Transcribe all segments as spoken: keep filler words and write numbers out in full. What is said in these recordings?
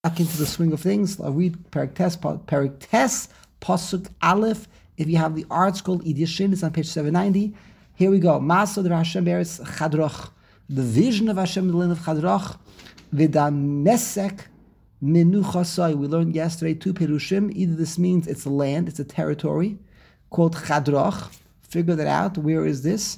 back into the swing of things. I'll read Perek Tes, Perek Tes, Pasuk Aleph. If you have the art scroll edition, it's on page seven ninety. Here we go. Masod Hashem Beres Chadroch. The vision of Hashem in the land of Chadroch. V'damesek menuchasai. We learned yesterday two perushim. Either this means it's a land, it's a territory called Chadroch. Figure that out. Where is this?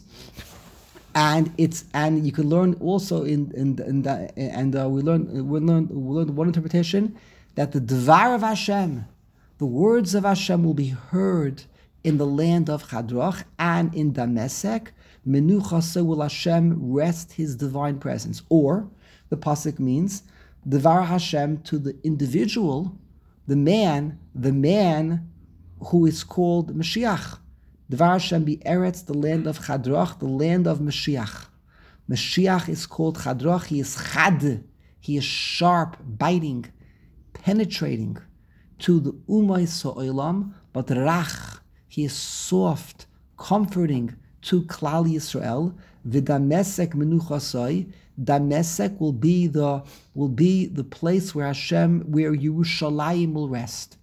And it's and you can learn also in in, in the, and uh, we learn we learn we learn one interpretation that the Dvar of Hashem, the words of Hashem, will be heard in the land of Chadroch and in Damesek. Menuchasa will Hashem rest His divine presence. Or the pasuk means Dvar Hashem to the individual, the man, the man who is called Mashiach. Dvar Hashem be Eretz, the land of Chadroch, the land of Mashiach. Mashiach is called Chadroch. He is Chad. He is sharp, biting, penetrating to the Umay So'olam, but Rach. He is soft, comforting to Klal Yisrael. V'damesek menuchasai. Damesek will be the will be the place where Hashem, where Yerushalayim will rest.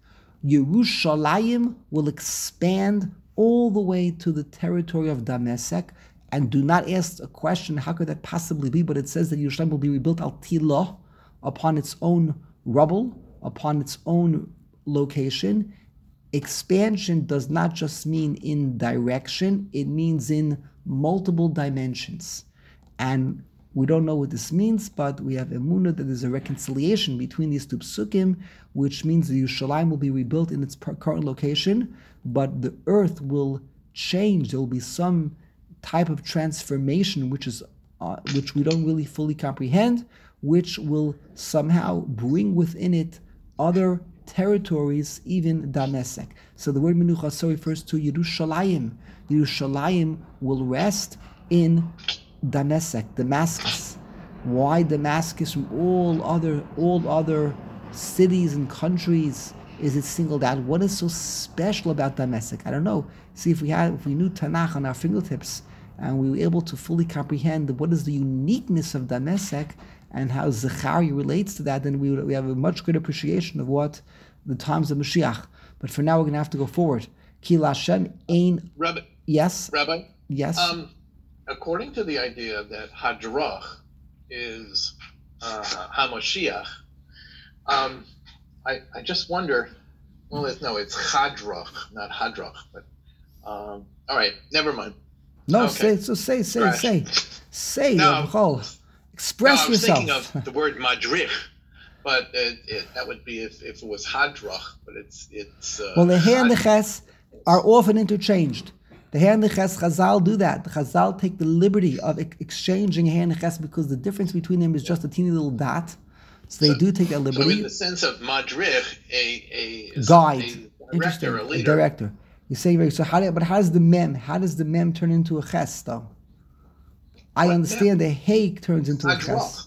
Yerushalayim will expand all the way to the territory of Damesek, and do not ask a question, how could that possibly be? But it says that Yerushalayim will be rebuilt al Tilo, upon its own rubble, upon its own location. Expansion does not just mean in direction, it means in multiple dimensions. And we don't know what this means, but we have emunah that there's a reconciliation between these two psukim, which means the Yerushalayim will be rebuilt in its current location, but the earth will change. There will be some type of transformation, which is uh, which we don't really fully comprehend, which will somehow bring within it other territories, even Damesek. So the word Menuchasa refers to Yerushalayim. Yerushalayim will rest in Damesek, Damascus. Why Damascus from all other all other cities and countries is it singled out? What is so special about Damesek? I don't know. See, if we had if we knew Tanakh on our fingertips and we were able to fully comprehend what is the uniqueness of Damesek and how Zechariah relates to that, then we would we have a much greater appreciation of what the times of Mashiach. But for now, we're going to have to go forward. Ki Lashem ein. Rabbi. Yes. Rabbi. Yes. Um, according to the idea that Hadrach is uh, Hamashiach, um, I I just wonder. Well, it's, no, it's Chadrach, not Hadrach. But um, all right, never mind. No, okay. say so. Say say Right. say say. No. Rachel. Express no, I was yourself. thinking of the word Madrich, but it, it, that would be if, if it was Hadrach, but it's it's. Uh, Well, the He and the Had- Ches are often interchanged. The He and the Ches, Chazal do that. The Chazal take the liberty of ex- exchanging He and the Ches because the difference between them is just a teeny little dot. So they So- do take that So liberty. in the sense of Madrich, a a Guide, a interesting, director, a a leader. director. You say very so. How do, but how does the mem? How does the mem turn into a ches though? I What understand the hay turns into a ches. Hadrach.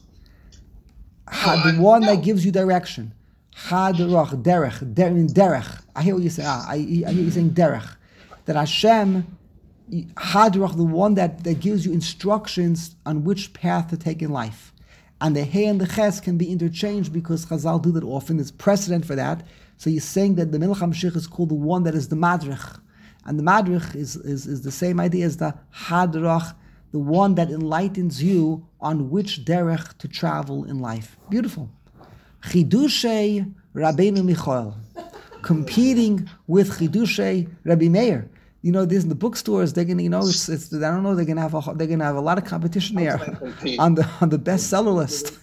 Ha, No, the I- one no. that gives you direction. Hadrach, derech, der, in derech. I hear what you say. Ah, I, I hear you saying derech. That Hashem, Hadrach, the one that, that gives you instructions on which path to take in life. And the hay and the ches can be interchanged because Chazal do that often. There's precedent for that. So you're saying that the Melech HaMashiach is called the one that is the Madrich. And the Madrich is, is, is the same idea as the Hadrach, the one that enlightens you on which derech to travel in life. Beautiful. Chidushei Rabbeinu Michael, competing with Chidushei Rabbi Meir. You know, this in the bookstores. They're gonna, you know, it's, it's I don't know. They're gonna have a, they're gonna have a lot of competition there compete. on the on the bestseller list.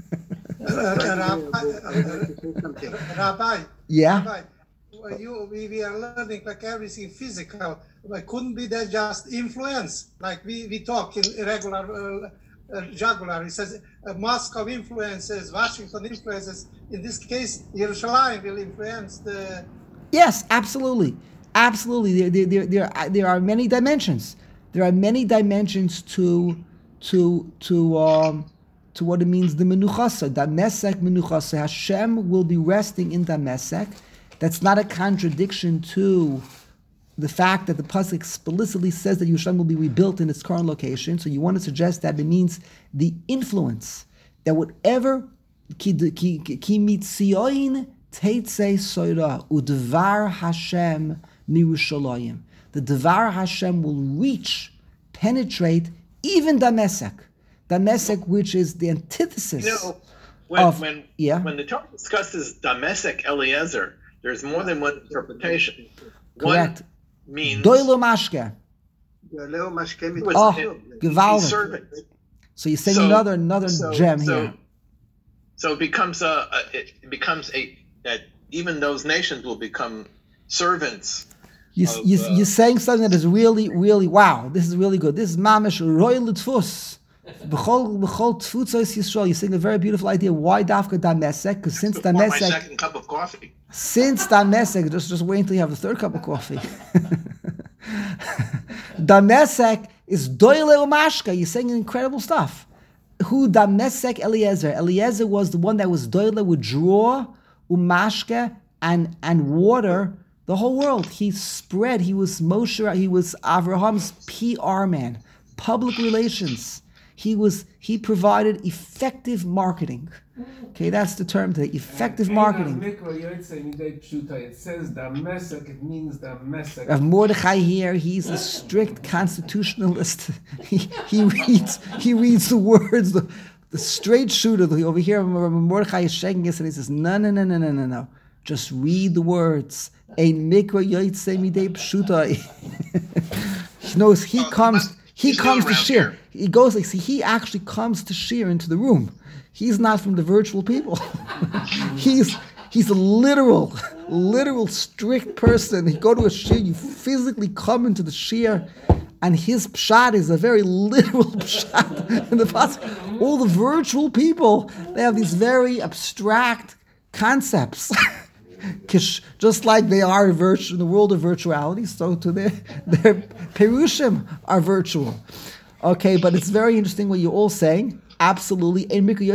Rabbi, Yeah. Rabbi, well, you, we, we are learning like everything physical. Like, couldn't be that just influence? Like we, we talk in regular uh, uh, jugular. It says uh, Moscow influences, Washington influences. In this case, Yerushalayim will influence the. Yes, absolutely, absolutely. There, there, there, there, there are many dimensions. There are many dimensions to, to, to, um, to what it means. The menuchasa, Damesek menuchasa. Hashem will be resting in Damesek. That's not a contradiction to the fact that the pasuk explicitly says that Yerushalayim will be rebuilt in its current location. So you want to suggest that it means the influence that whatever ki ki ki mitzion teitzei soira udvar Hashem mirushalayim. The Dvar Hashem will reach, penetrate even Damasek. Damasek, which is the antithesis. You know, when of, when yeah? when the Torah discusses Damasek Eliezer, there's more than one interpretation. Correct. One means Doilo mashke. Leo Mashke mit- was Oh, a gewaldig. servant. So you're saying So- another another so, gem so, here. So it becomes a, a it becomes a that even those nations will become servants. You, of, you, uh, you're saying something that is really, really, wow, this is really good. This is mamish roy l'tfus. B'chol b'chol tfutzos Yisrael. You're saying a very beautiful idea. Why dafka Damasek? Because since Before my Damasek, second cup of coffee. since Damasek, just just wait until you have the third cup of coffee. Damasek is doyle umashka. You're saying incredible stuff. Who Damasek Eliezer? Eliezer was the one that was doyle, would draw umashka and and water the whole world. He spread. He was Moshe. He was Abraham's P R man, public relations. He was. He provided effective marketing. Okay, that's the term today. Effective marketing. It says Damasek, it means Damasek. Of Mordechai here, he's a strict constitutionalist. He, he reads he reads the words, the, the straight shooter. Over here, Mordechai is shaking us and he says, no, no, no, no, no, no, no. Just read the words. Ein mikra yotzei midei pshutai. He knows he Well, comes. he must- He he's comes new to around shir. here. He goes like see. He actually comes to shir into the room. He's not from the virtual people. he's he's a literal, literal strict person. You go to a shir, you physically come into the shir, and his pshat is a very literal pshat. In the past, all the virtual people, they have these very abstract concepts. Just like they are in, virtu- in the world of virtuality, so to their their perushim are virtual. Okay, but it's very interesting what you're all saying. Absolutely,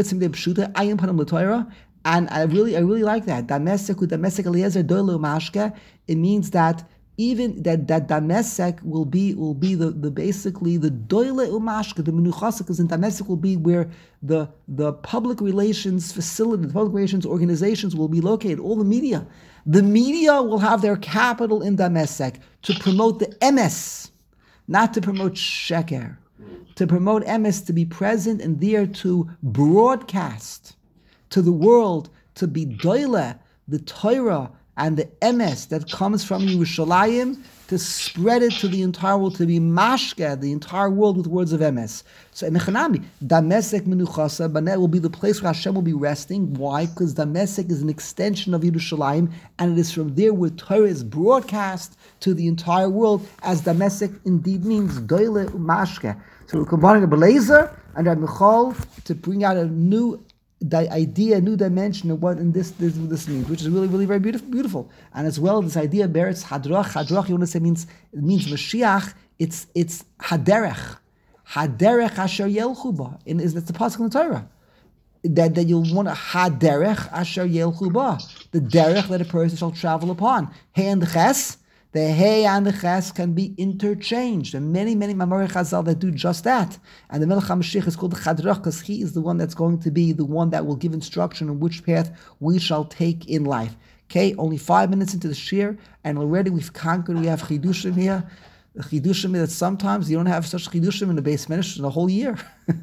and I really, I really like that. Damasek, Damasek Eliezer Doilo Mashke. It means that even that that Damasek will be will be the, the basically the Doile Umashke, the Menuchasa, because in Damasek will be where the the public relations facility, the public relations organizations will be located. All the media, the media will have their capital in Damasek to promote the emes, not to promote sheker, to promote emes, to be present and there to broadcast to the world, to be doile the Torah and the emes that comes from Yerushalayim, to spread it to the entire world, to be mashke, the entire world with words of emes. So Emechanami, Damasek Menuchasa, Banet will be the place where Hashem will be resting. Why? Because Damasek is an extension of Yerushalayim, and it is from there where Torah is broadcast to the entire world, as Damasek indeed means doile mashke. So we're combining a Belezer and a Michal to bring out a new the idea, a new dimension of what in this, this this means, which is really, really very beautiful, beautiful. And as well, this idea bears hadrach. Hadrach, you want to say means it means Mashiach. It's it's haderech, haderech asher yelchu ba. And is that's the pasuk in the Torah that that you'll want a haderech asher yelchu ba, the derech that a person shall travel upon. Hey and the ches. The hey and the ches can be interchanged. And many, many Mamorei Chazal that do just that. And the Melech HaMashiach is called the Chadrach because he is the one that's going to be the one that will give instruction on which path we shall take in life. Okay, only five minutes into the shir, and already we've conquered, we have Chidushim here. The Chidushim that sometimes you don't have such Chidushim in the base ministry in a whole year.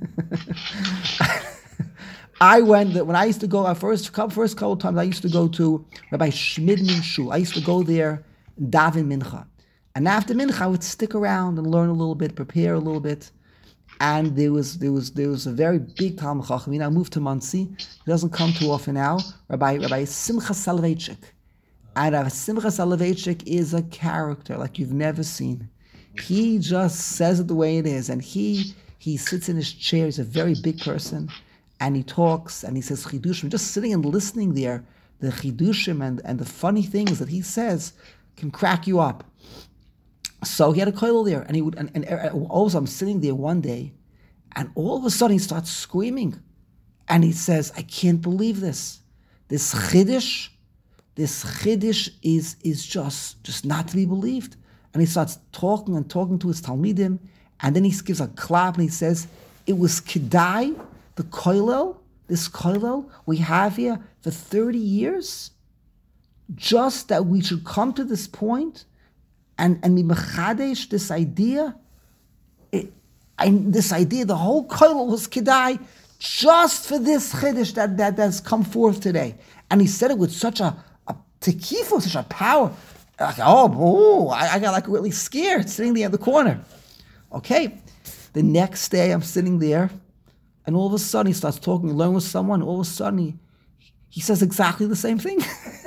I went, when I used to go, our first couple, first couple of times, I used to go to Rabbi Schmidman Shul. I used to go there, daven mincha, and after mincha I would stick around and learn a little bit, prepare a little bit. And there was there was there was a very big Talmid Chacham. He now moved to Monsey. He doesn't come too often now. Rabbi Rabbi Simcha Soloveitchik, and Rabbi Simcha Soloveitchik is a character like you've never seen. He just says it the way it is, and he he sits in his chair. He's a very big person, and he talks and he says chidushim. Just sitting and listening there, the chidushim and and the funny things that he says can crack you up. So he had a kollel there, and he would, and, and, and also I'm sitting there one day, and all of a sudden he starts screaming, and he says, "I can't believe this, this chiddush, this chiddush is is just just not to be believed." And he starts talking and talking to his talmidim, and then he gives a clap and he says, "It was kedai, the kollel, this kollel we have here for thirty years, just that we should come to this point and and be mechadesh this idea, it, and this idea, the whole kollel was kedai, just for this chiddush that, that that's come forth today. And he said it with such a, a tekifo, such a power. Like, oh, oh I, I got like really scared sitting there in the corner. Okay, the next day I'm sitting there, and all of a sudden he starts talking, learning with someone. All of a sudden he, he says exactly the same thing.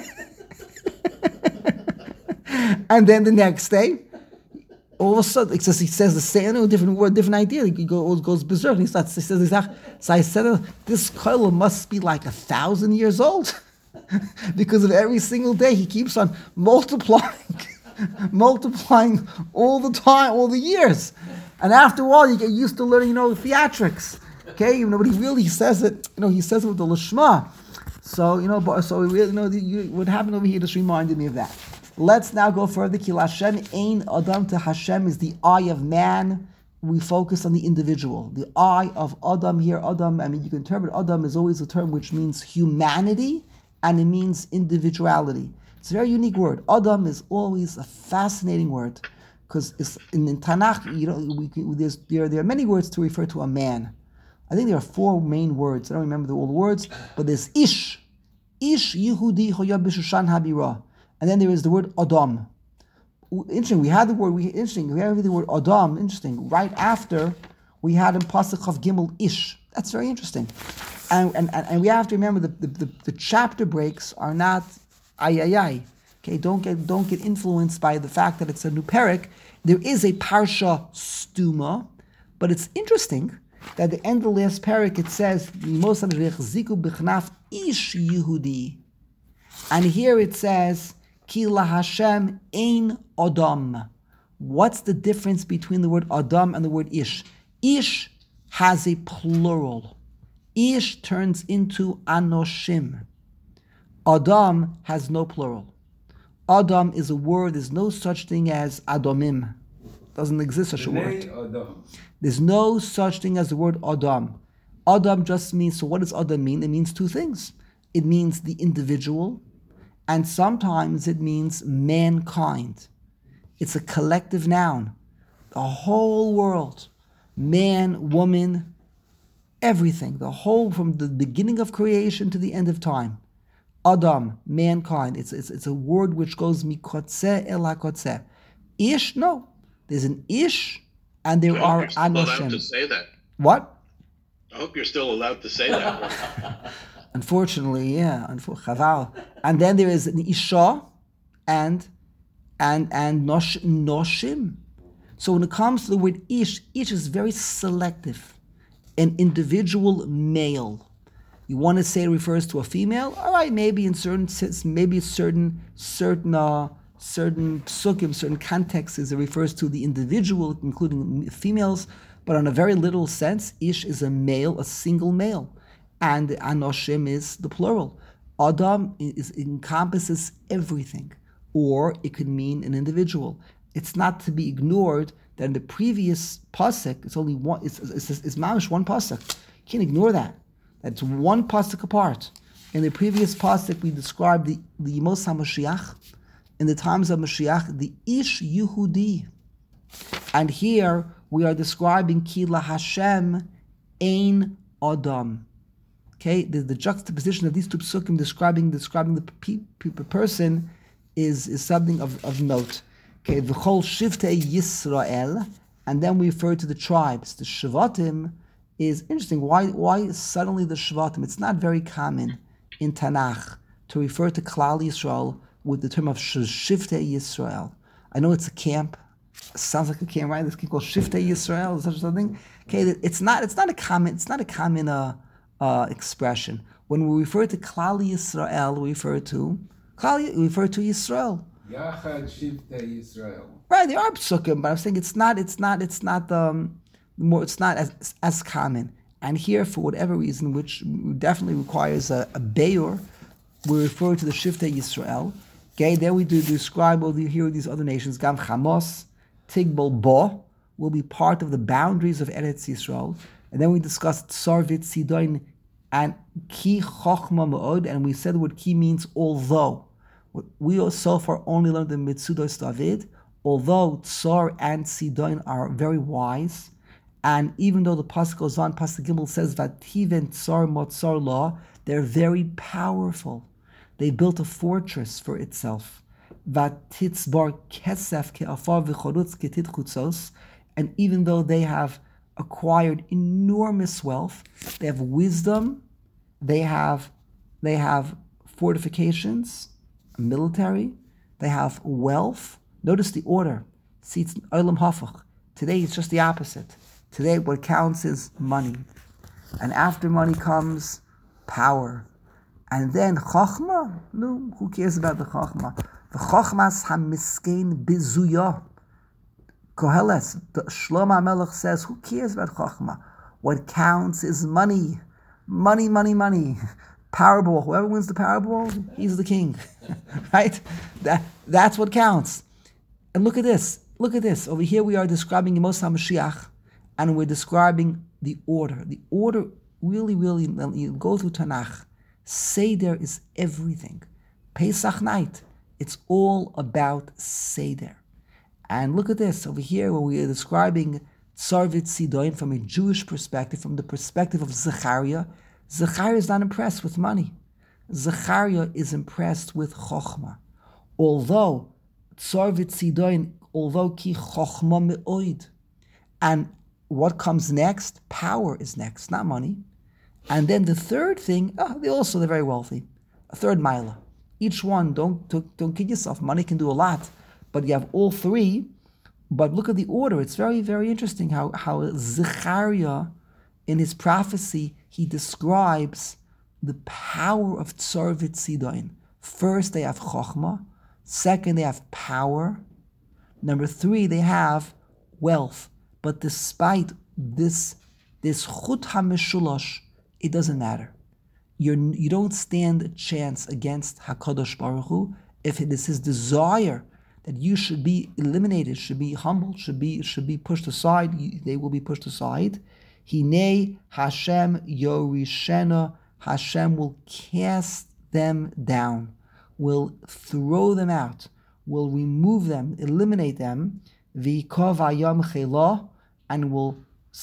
And then the next day, all of a sudden, it says, he says the same, a different word, different idea. He goes, goes berserk. And he starts, he says exactly. So I said, this kollel must be like a thousand years old. Because of every single day he keeps on multiplying, multiplying all the time, all the years. And after a while, you get used to learning, you know, theatrics. Okay, you know, but he really says it, you know, he says it with the lishma. So, you know, but, so, you know, you, what happened over here just reminded me of that. Let's now go further. Ki Hashem ein Adam, to Hashem is the eye of man. We focus on the individual. The eye of Adam here, Adam, I mean, you can interpret Adam as always a term which means humanity, and it means individuality. It's a very unique word. Adam is always a fascinating word, because in, in Tanakh, you know, we, there's, there, there are many words to refer to a man. I think there are four main words. I don't remember all the words, but there's Ish. Ish Yehudi Hoya B'Shushan Habira. And then there is the word Adam. Interesting, we had the word, we interesting, we have the word Adam, interesting. Right after, we had in Pasuk of Gimel Ish. That's very interesting. And and, and we have to remember that the, the, the chapter breaks are not ay ay ay. Okay, don't get don't get influenced by the fact that it's a new parak. There is a parsha stuma, but it's interesting that at the end of the last parak it says Ziku b'chnaf ish Yehudi, and here it says Ki la Hashem ein Adam. What's the difference between the word Adam and the word Ish? Ish has a plural. Ish turns into Anoshim. Adam has no plural. Adam is a word, there's no such thing as Adomim. Doesn't exist such a word. Adam. There's no such thing as the word Adam. Adam just means, so what does Adam mean? It means two things. It means the individual, and sometimes it means mankind. It's a collective noun. The whole world, man, woman, everything, the whole, from the beginning of creation to the end of time. Adam, mankind. It's it's, it's a word which goes mikotzeh el hakotzeh. Ish, no. There's an ish, and there I are hope you're still allowed anoshim. to say that. What? I hope you're still allowed to say that. Unfortunately, yeah. Unfortunately, and then there is an isha, and and and nosh, noshim. So when it comes to the word ish, ish is very selective. An individual male. You want to say it refers to a female? All right, maybe in certain maybe certain certain uh, certain psukim, certain contexts, it refers to the individual, including females. But on a very literal sense, ish is a male, a single male, and anoshim is the plural. Adam is, encompasses everything, or it could mean an individual. It's not to be ignored that in the previous pasuk, it's only one. It's it's, it's, it's mamish one pasuk. You can't ignore that. That's one pasuk apart. In the previous pasuk, we described the the Yemos HaMashiach. In the times of Mashiach, the Ish Yehudi, and here we are describing Ki la Hashem ein Adam. Okay, the, the juxtaposition of these two psukim describing describing the pe- pe- person is is something of, of note. Okay, v'chol shivtei Yisrael, and then we refer to the tribes. The Shvatim is interesting. Why why suddenly the Shvatim? It's not very common in Tanakh to refer to Klal Yisrael with the term of Shivtei Yisrael. I know it's a camp. Sounds like a camp, right? This camp called Shivtei Yisrael or such something. Okay, it's not it's not a common it's not a common uh, uh, expression. When we refer to Klal Yisrael, we refer to Klal, we refer to Yisrael. Yachad Shivtei Yisrael. Right, there are psukim, but I'm saying it's not it's not it's not um more it's not as as common. And here, for whatever reason, which definitely requires a, a beyor, we refer to the Shivtei Yisrael. Okay, then we do describe all the here these other nations. Gam Chamos, Tigbal Bo will be part of the boundaries of Eretz Yisrael. And then we discuss Tsarvit Sidon And ki chochma me'od, and we said the word ki means although. We so far only learned the Mitzudos David, although Tsar and Sidon are very wise, and even though the pasuk goes on, pasuk Gimel says that Tiven Tsar Motzar Law, they're very powerful. They built a fortress for itself. Vatitzbar kesef ke'afar v'chorutz ketit chutzos, and even though they have acquired enormous wealth, they have wisdom, they have they have fortifications, military, they have wealth. Notice the order. See, it's olam hafach. Today it's just the opposite. Today what counts is money. And after money comes power. And then chokhmah. No, who cares about the chokhmah? The chokhmas hamiskein bizuya. Koheles, the Shlomo HaMelech says, who cares about chokhmah? What counts is money. Money, money, money. Powerball. Whoever wins the Powerball, he's the king. Right? That, that's what counts. And look at this. Look at this. Over here we are describing Yemos HaMashiach, and we're describing the order. The order really, really, you go through Tanakh. Seder is everything. Pesach night, it's all about Seder. And look at this. Over here where we are describing Tzarvit Sidon from a Jewish perspective, from the perspective of Zechariah, Zechariah is not impressed with money. Zechariah is impressed with Chokhmah. Although Tzarvit Sidon, although ki Chokhmah me'oid. And what comes next? Power is next, not money. And then the third thing, oh, they also, they're very wealthy. A third milah. Each one, don't, don't, don't kid yourself. Money can do a lot. But you have all three. But look at the order. It's very, very interesting how, how Zechariah, in his prophecy, he describes the power of Tzarvit Sidon. First, they have Chokhmah. Second, they have power. Number three, they have wealth. But despite this, this Chut HaMeshulash, it doesn't matter. You're, you don't stand a chance against HaKadosh Baruch Hu if it is his desire that you should be eliminated, should be humbled, should be should be pushed aside. You, they will be pushed aside. Hinei Hashem Yorishena, Hashem will cast them down, will throw them out, will remove them, eliminate them. V'ikov hayam chela, and will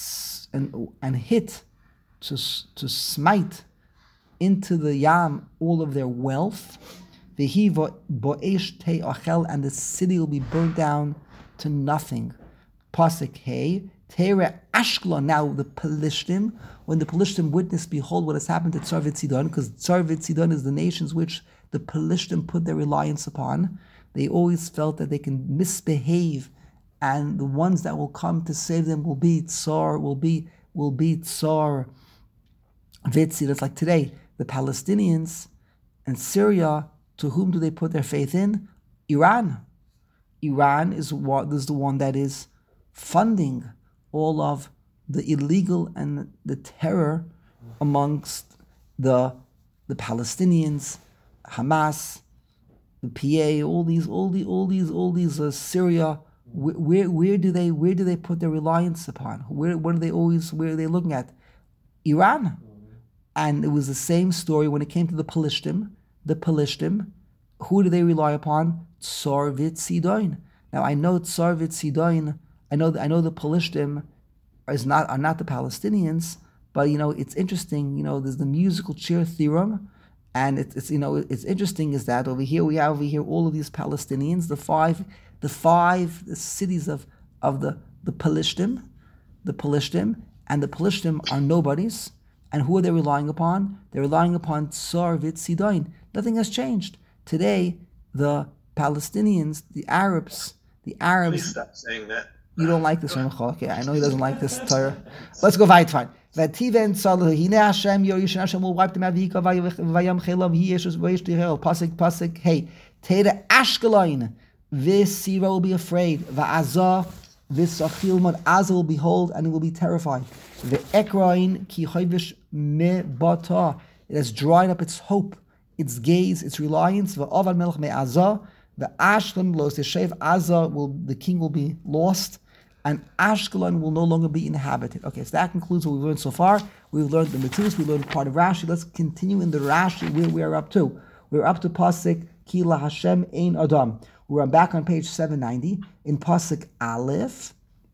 and and hit to to smite into the yam all of their wealth. V'hi bo'esh tei achel, and the city will be burnt down to nothing. Pasuk Hey, Teire Ashkelon. Now the Pelishtim, when the Pelishtim witnessed, behold what has happened to Tzarvit Sidon, because Tzarvit Sidon is the nations which the Pelishtim put their reliance upon. They always felt that they can misbehave, and the ones that will come to save them will be Tsar, will be will be Tsar Vitzi. That's like today, the Palestinians and Syria. To whom do they put their faith in? Iran. Iran is what is the one that is funding all of the illegal and the terror amongst the the Palestinians, Hamas, the P A, all these, all the, all these, all these uh, Syria. Where, where, where do they, where do they put their reliance upon? Where, what are they always, where are they looking at? Iran. And it was the same story when it came to the Pelishtim. The Pelishtim, who do they rely upon? Tzarvit Sidon. Now I know Tzarvit Sidon. I know I know the Pelishtim is not are not the Palestinians, but you know it's interesting. You know there's the musical chair theorem, and it's, it's you know it's interesting is that over here we have over here all of these Palestinians, the five the five the cities of of the the Pelishtim, the Pelishtim, and the Pelishtim are nobodies. And who are they relying upon? They're relying upon Tzarvit Sidon. Nothing has changed. Today, the Palestinians, the Arabs, the Arabs... Please stop saying that. You don't like this one, okay? I know he doesn't like this Torah. Let's go weiter. V'tiven tzaleh, hine Hashem, Yorishon Hashem will wipe them out. V'yika v'yam chelav, he yeshus v'yish tichel. Pasuk, pasuk, hey. Teire Ashkelon, v'sira will be afraid. V'azah, v'sachilmon, Azah will behold, and it will be terrified. V'ekroin, ki choyvish me bata. It has dried up its hope, its gaze, its reliance. V'avad melech me Azah. The Ashkelon lo seshev Azah will the king will be lost, and Ashkelon will no longer be inhabited. Okay, so that concludes what we've learned so far. We've learned the Matus, we learned part of Rashi. Let's continue in the Rashi where we're up to. We're up to Pasuk Ki La Hashem Ein Adam. We're back on page seven ninety in Pasuk Aleph.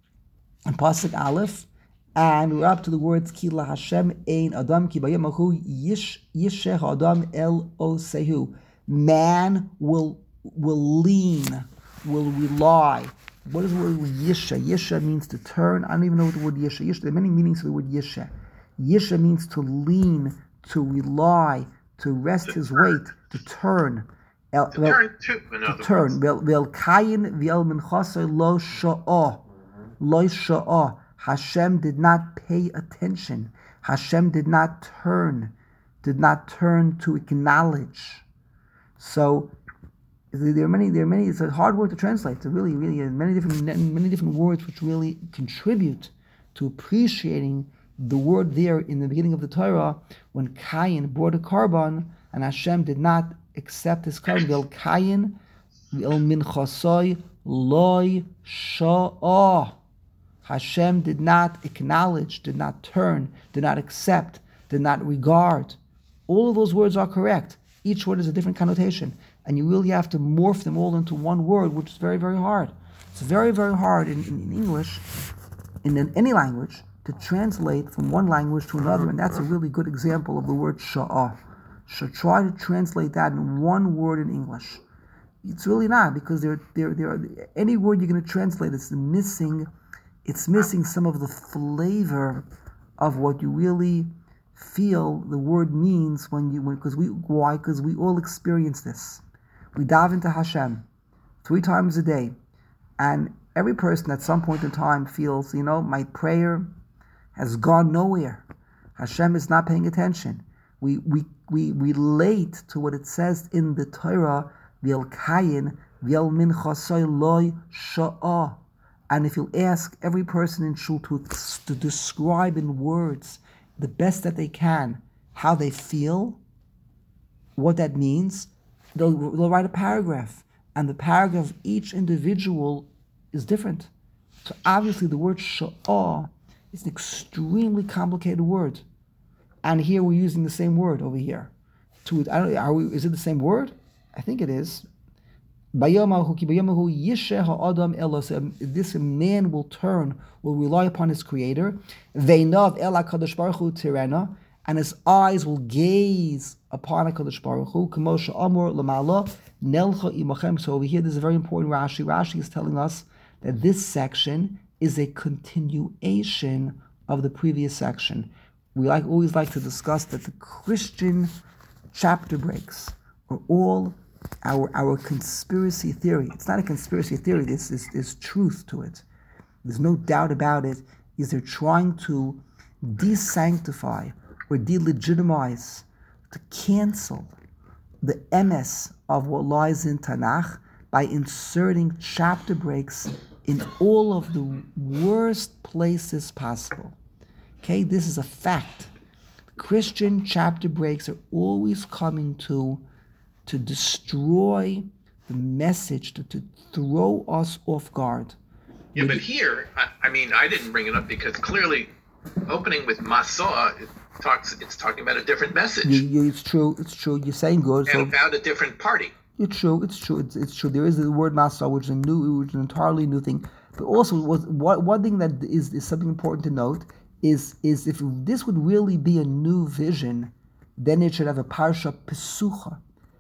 In Pasuk Aleph, and we're up to the words Ki La Hashem Ein Adam Ki Bayamahu Yish Yisheh Adam El Osehu. Man will will lean, will rely. What is the word Yisha? Yisha means to turn. I don't even know what the word Yisha. Yisha. There are many meanings to the word Yisha. Yisha means to lean, to rely, to rest his weight, to turn. El, To well, turn to, in to other turn. words. Vel kayin vel minchasei lo sha'ah. Lo sha'ah. Hashem did not pay attention. Hashem did not turn. Did not turn to acknowledge. So there are many. There are many. It's a hard word to translate. It's really, really many different, many different words which really contribute to appreciating the word there in the beginning of the Torah when Cain brought a carbon and Hashem did not accept his carbon. Vel Cain vel minchasoi loy sha'ah. Hashem did not acknowledge, did not turn, did not accept, did not regard. All of those words are correct. Each word is a different connotation. And you really have to morph them all into one word, which is very, very hard. It's very, very hard in, in, in English, in, in any language, to translate from one language to another. And that's a really good example of the word sha'ah. So try to translate that in one word in English. It's really not, because there, there, there are, any word you're going to translate, it's missing, it's missing some of the flavor of what you really feel the word means when you, because we, why? Because we all experience this. We dive into Hashem three times a day, and every person at some point in time feels, you know, my prayer has gone nowhere. Hashem is not paying attention. We we we relate to what it says in the Torah, V'el kayin v'el minchasoi loy sha'ah. And if you ask every person in shul to, to describe in words the best that they can how they feel, what that means, they'll, they'll write a paragraph. And the paragraph of each individual is different. So obviously the word sha'ah is an extremely complicated word. And here we're using the same word over here. To, I don't, are we, is it the same word? I think it is. This man will turn, will rely upon his Creator, and his eyes will gaze upon HaKadosh Baruch Hu. So over here, there's a very important Rashi. Rashi is telling us that this section is a continuation of the previous section. We like always like to discuss that the Christian chapter breaks are all Our our conspiracy theory. It's not a conspiracy theory. There's, there's, there's truth to it. There's no doubt about it. Is they're trying to desanctify or delegitimize, to cancel the emes of what lies in Tanakh by inserting chapter breaks in all of the worst places possible. Okay, this is a fact. Christian chapter breaks are always coming to to destroy the message, to, to throw us off guard. Yeah, but here, I, I mean, I didn't bring it up because clearly, opening with Masah, it talks, it's talking about a different message You, you, it's true, it's true. You're saying good. and So about a different party. it's true, it's true, it's, it's true. There is the word masa, which is a new, which is an entirely new thing. But also, what, what, one thing that is, is something important to note is is if this would really be a new vision, then it should have a parsha pesucha.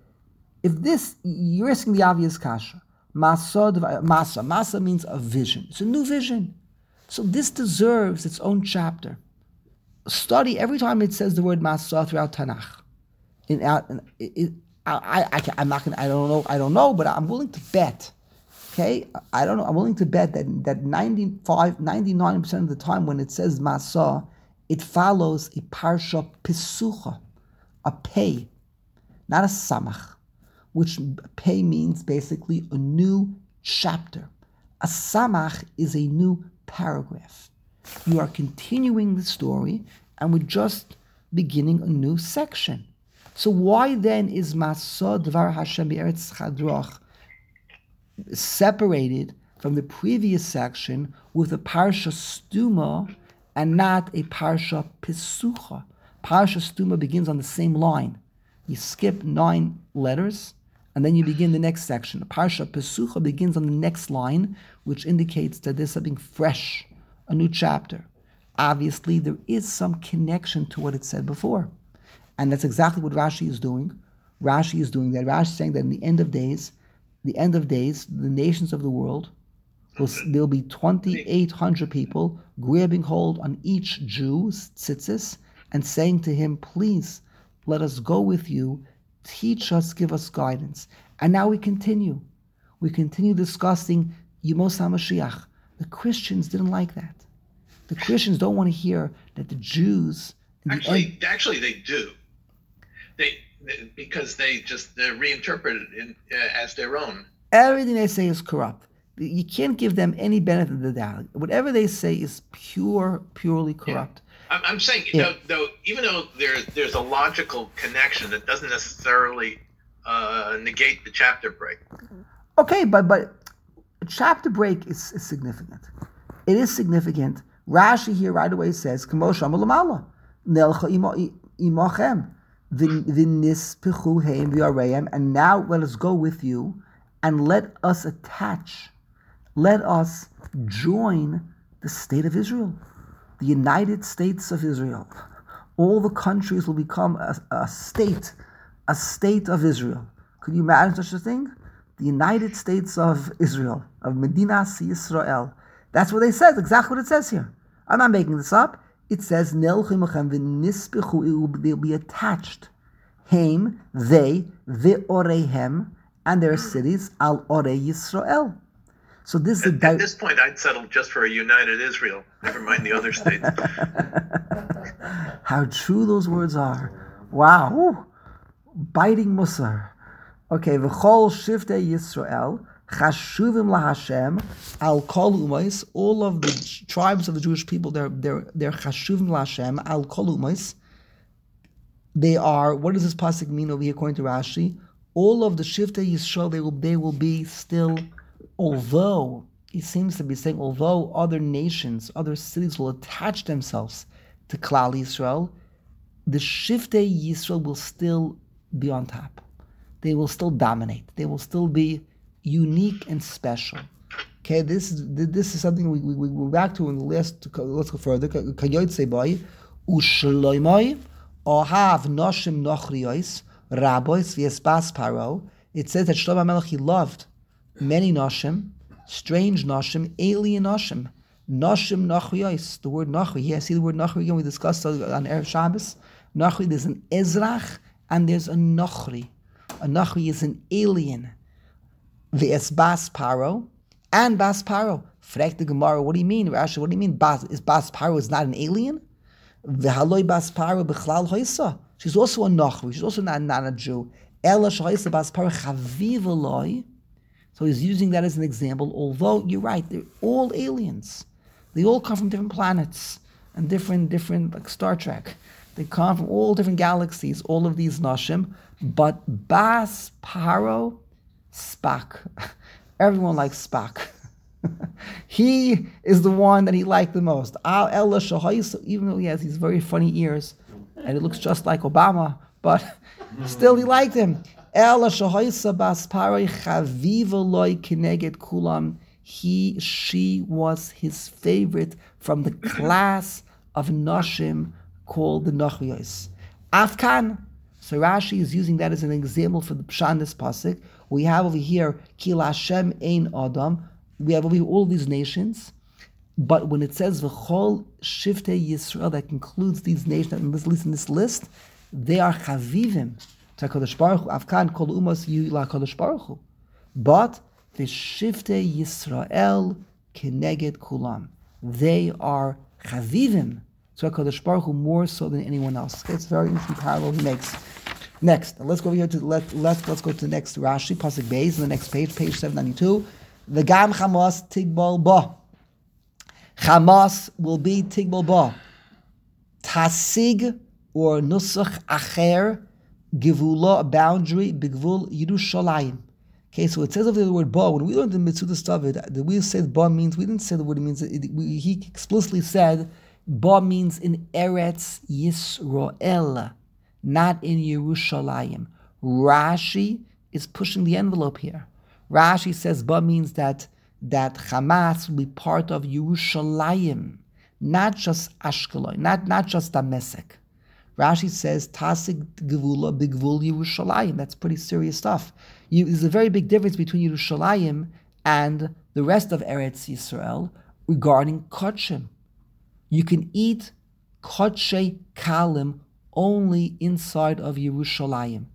If this, you're asking the obvious kasha. Masa, masa, masa means a vision. It's a new vision. So this deserves its own chapter. Study every time it says the word masa throughout Tanakh. In, in, in, I, I, I, I'm not gonna. I don't know. I don't know. But I'm willing to bet. Okay, I don't know. I'm willing to bet that that ninety-five, ninety-nine percent of the time when it says masa, it follows a parsha pesucha, a pei, not a samach. Which pei means basically a new chapter. A samach is a new paragraph. You are continuing the story, and we're just beginning a new section. So why then is Masah Dvar Hashem Be'eretz Chadroch separated from the previous section with a parsha stuma and not a parsha pesucha. Parsha stuma begins on the same line. You skip nine letters, and then you begin the next section. Parsha pesucha begins on the next line, which indicates that there's something fresh, a new chapter. Obviously, there is some connection to what it said before. And that's exactly what Rashi is doing. Rashi is doing that. Rashi is saying that in the end of days, the end of days, the nations of the world, will, there'll be twenty-eight hundred people grabbing hold on each Jew's tzitzis and saying to him, please, let us go with you, teach us, give us guidance. And now we continue. We continue discussing Yemos HaMashiach. The Christians didn't like that. The Christians don't want to hear that the Jews... Actually, end, actually, they do. They, they because they just uh, reinterpret it in, uh, as their own. Everything they say is corrupt. You can't give them any benefit of the doubt. Whatever they say is pure, purely corrupt. Yeah. I'm, I'm saying, Yeah. though, though, even though there, there's a logical connection, that doesn't necessarily uh, negate the chapter break. Okay, but but a chapter break is, is significant. It is significant. Rashi here right away says, "K'mo shama l'mala, nelcha imachem, v'nispechu heim v'yareim," and now let us go with you, and let us attach, let us join the state of Israel, the United States of Israel. All the countries will become a, a state, a state of Israel. Could you imagine such a thing? The United States of Israel, of Medinas Yisrael. That's what they said, exactly what it says here. I'm not making this up. It says, they'll be attached. Haim, they, ve'orehem, and their cities, al orei Yisrael. So this is At, the at this point, I'd settle just for a united Israel. Never mind the other states. How true those words are. Wow. Woo. Biting Musar. Okay, v'chol shiftei Yisrael, chashuvim laHashem, al kol umais, all of the tribes of the Jewish people, they're, they're, they're chashuvim laHashem, al kol umais. They are, what does this pasuk mean over here according to Rashi? All of the shiftei Yisrael, they will, they will be still, although, he seems to be saying, although other nations, other cities will attach themselves to Klal Yisrael, the shiftei Yisrael will still be on top. They will still dominate. They will still be unique and special. Okay, this is this is something we we, we go back to in the last. Let's go further. Kayotze boy, ushloimai, ohav noshim nochriyos, rabbis v'espas paro. It says that Shlomo Melech, he loved many noshim, strange noshim, alien noshim, noshim nochriyos. The word nochri. Yeah, see the word nochri again. We discussed on Erev Shabbos. Nochri. There's an ezrach and there's a nochri. A Nachri is an alien. V'es Bas Paro and Bas Paro. Frek the Gemara, what do you mean, Rashi? What do you mean? Bas, is Bas Paro is not an alien? V'haloi Bas Paro b'chlal hoisa. She's also a Nachri. She's also not, not a Jew. Ela shoisa Bas Paro chaviv aloi. So he's using that as an example. Although you're right, they're all aliens. They all come from different planets and different different like Star Trek. They come from all different galaxies. All of these Nashim. But Bas Paro, Spock. Everyone likes Spock. He is the one that he liked the most. Al Ella Shahoisa, even though he has these very funny ears, and it looks just like Obama, but still he liked him. Ella Shahoisa Bas Paro Chaviva Loi Kineged Kulam. He, she was his favorite from the class of Nashim called the Nachriyos. Afkan. So Rashi is using that as an example for the Pshandis pasuk. We have over here Ki Hashem Ein Adam. We have over here all these nations, but when it says V'chol Shiftei Yisrael, that concludes these nations, at least in this list, they are Chavivim to HaKadosh Baruch Hu. Afkan Kol Umas Yu LaKadosh Baruch Hu. But the Shiftei Yisrael Keneged Kulam, they are Chavivim to HaKadosh Baruch Hu more so than anyone else. Okay, it's a very interesting parallel he makes. Next, let's go over here to let let's let's go to the next Rashi pasuk Beis on the next page, page seven ninety two. The Gam Hamas Tigbal Ba. Hamas will be Tigbal Ba. Tasig or Nusach Acher Givula, a boundary Bigvul Yerushalayim. Okay, so it says over there the word ba. When we learned the Metzudas David, the we said ba means, we didn't say the word it means. It, we, he explicitly said ba means in Eretz Yisrael, not in Yerushalayim. Rashi is pushing the envelope here. Rashi says ba means that that Hamas will be part of Yerushalayim, not just Ashkelon, not, not just Damascus. Rashi says Tasig Gevula Bigvul Yerushalayim. That's pretty serious stuff. You, there's a very big difference between Yerushalayim and the rest of Eretz Yisrael regarding Kodshim. You can eat Kodshe Kalim only inside of Yerushalayim.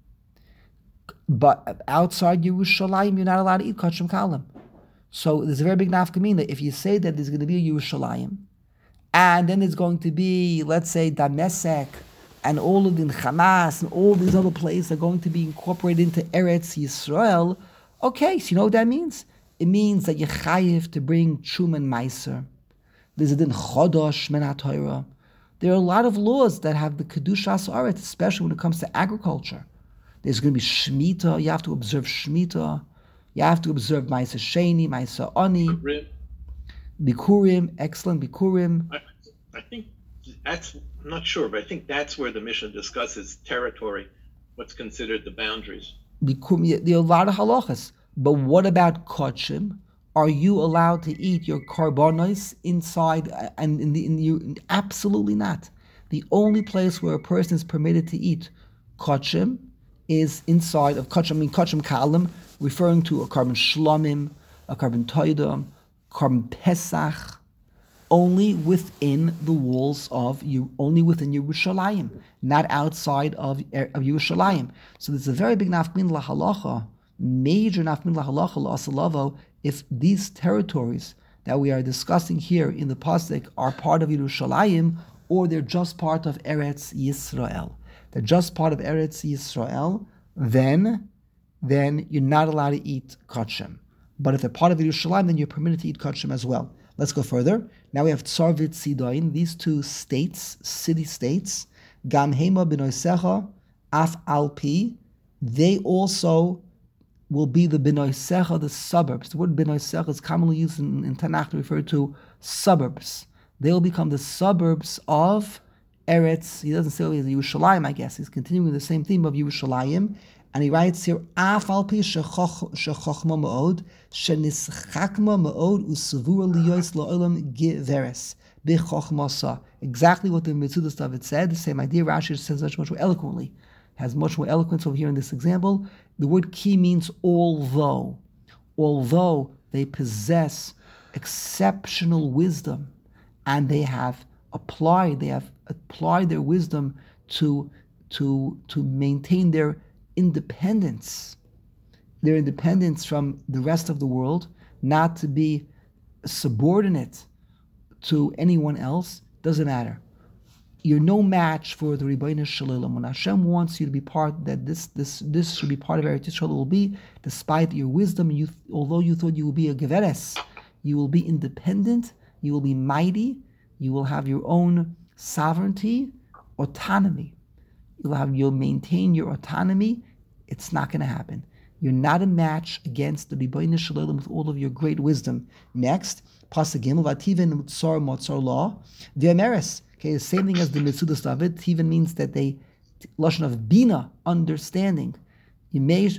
But outside Yerushalayim, you're not allowed to eat Kodshem Kalim. So there's a very big nafkamina. If you say that there's going to be a Yerushalayim, and then there's going to be, let's say, Damascus, and all of the Hamas, and all these other places are going to be incorporated into Eretz Yisrael, okay, so you know what that means? It means that you're chayiv to bring Chum and Meiser. There's a din Chodosh Men HaTorah. There are a lot of laws that have the Kedushas Aretz, especially when it comes to agriculture. There's going to be Shemitah, you have to observe Shemitah. You have to observe Ma'aser Sheni, Ma'aser Ani, Bikurim, excellent Bikurim. I, I think that's, I'm not sure, but I think that's where the Mishnah discusses territory, what's considered the boundaries. Bikurim, there are a lot of halachas. But what about Kodshim? Are you allowed to eat your karbonos inside? And in the, in the, absolutely not. The only place where a person is permitted to eat Kodshim is inside of Kodshim, I mean Kodshim Kalim, referring to a carbon shlomim, a carbon toidom, carbon pesach, only within the walls of you, only within Yerushalayim, not outside of, of Yerushalayim. So there's a very big nafmin lahalacha, major nafmin lahalacha la'asalavo, if these territories that we are discussing here in the pasuk are part of Yerushalayim, or they're just part of Eretz Yisrael. They're just part of Eretz Yisrael, then then you're not allowed to eat Kodshim. But if they're part of Yerushalayim, then you're permitted to eat Kodshim as well. Let's go further. Now we have Tsar v'Tzidoin, these two states, city-states, Gam Hema b'Noisecha, Af Alpi, they also will be the b'Noisecha, the suburbs. The word b'Noisecha is commonly used in, in Tanakh to refer to suburbs. They will become the suburbs of Eretz. He doesn't say Yerushalayim, I guess. He's continuing the same theme of Yerushalayim. And he writes here, Af al pi shechochma ma'od, shenischakma ma'od usavura liyos la'olam giveres, bichochmasa. Exactly what the Metzudas David said, the same idea. Rashi says much, much more eloquently. Has much more eloquence over here in this example. The word ki means although. Although they possess exceptional wisdom, and they have applied, they have applied their wisdom to, to, to maintain their independence, their independence from the rest of the world, not to be subordinate to anyone else, doesn't matter. You're no match for the Ribono Shel Olam. When Hashem wants you to be part, that this this this should be part of Eretz Yisrael, will be, despite your wisdom, you although you thought you will be a Geveres, you will be independent, you will be mighty, you will have your own sovereignty, autonomy. You'll have you'll maintain your autonomy. It's not going to happen. You're not a match against the Ribono Shel Olam with all of your great wisdom. Next, Pasuk Gimel, Vativen Mutzar Motzar Law, V'Ameres. Okay, the same thing as the Metzudas David. Tiven means that they, lashon of bina, understanding. Yimei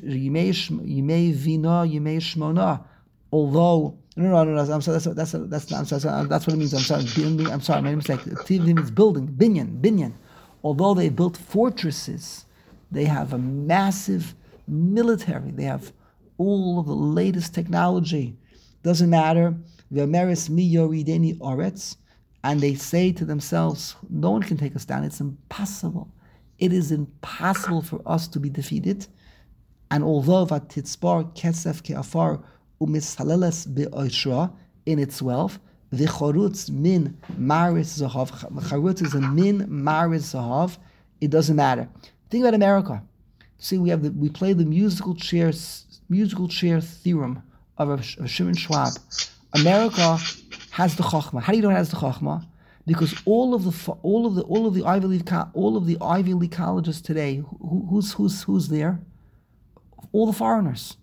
Yimei Vina Yimei Shmona. Although no no no, no I'm sorry. That's that's that's I'm sorry, that's what it means. I'm sorry. I'm sorry. My mistake. Tiven means building. Binyan binyan. Although they built fortresses, they have a massive military. They have all of the latest technology. Doesn't matter. V'Ameres mi yorideni oretz. And they say to themselves, no one can take us down. It's impossible. It is impossible for us to be defeated. And although vatitzbar kesef ke'afar u'mishaleles be'oishra, in its wealth, v'chorutz min maris zahav, v'chorutz is a min maris zahav, it doesn't matter. Think about America. See, we have the, we play the musical chair musical chair theorem of, of Shimon Schwab. America has the Chochmah. How do you know it has the Chochmah? Because all of the all of the all of the Ivy League all of the Ivy League colleges today, who, who's who's who's there? All the foreigners.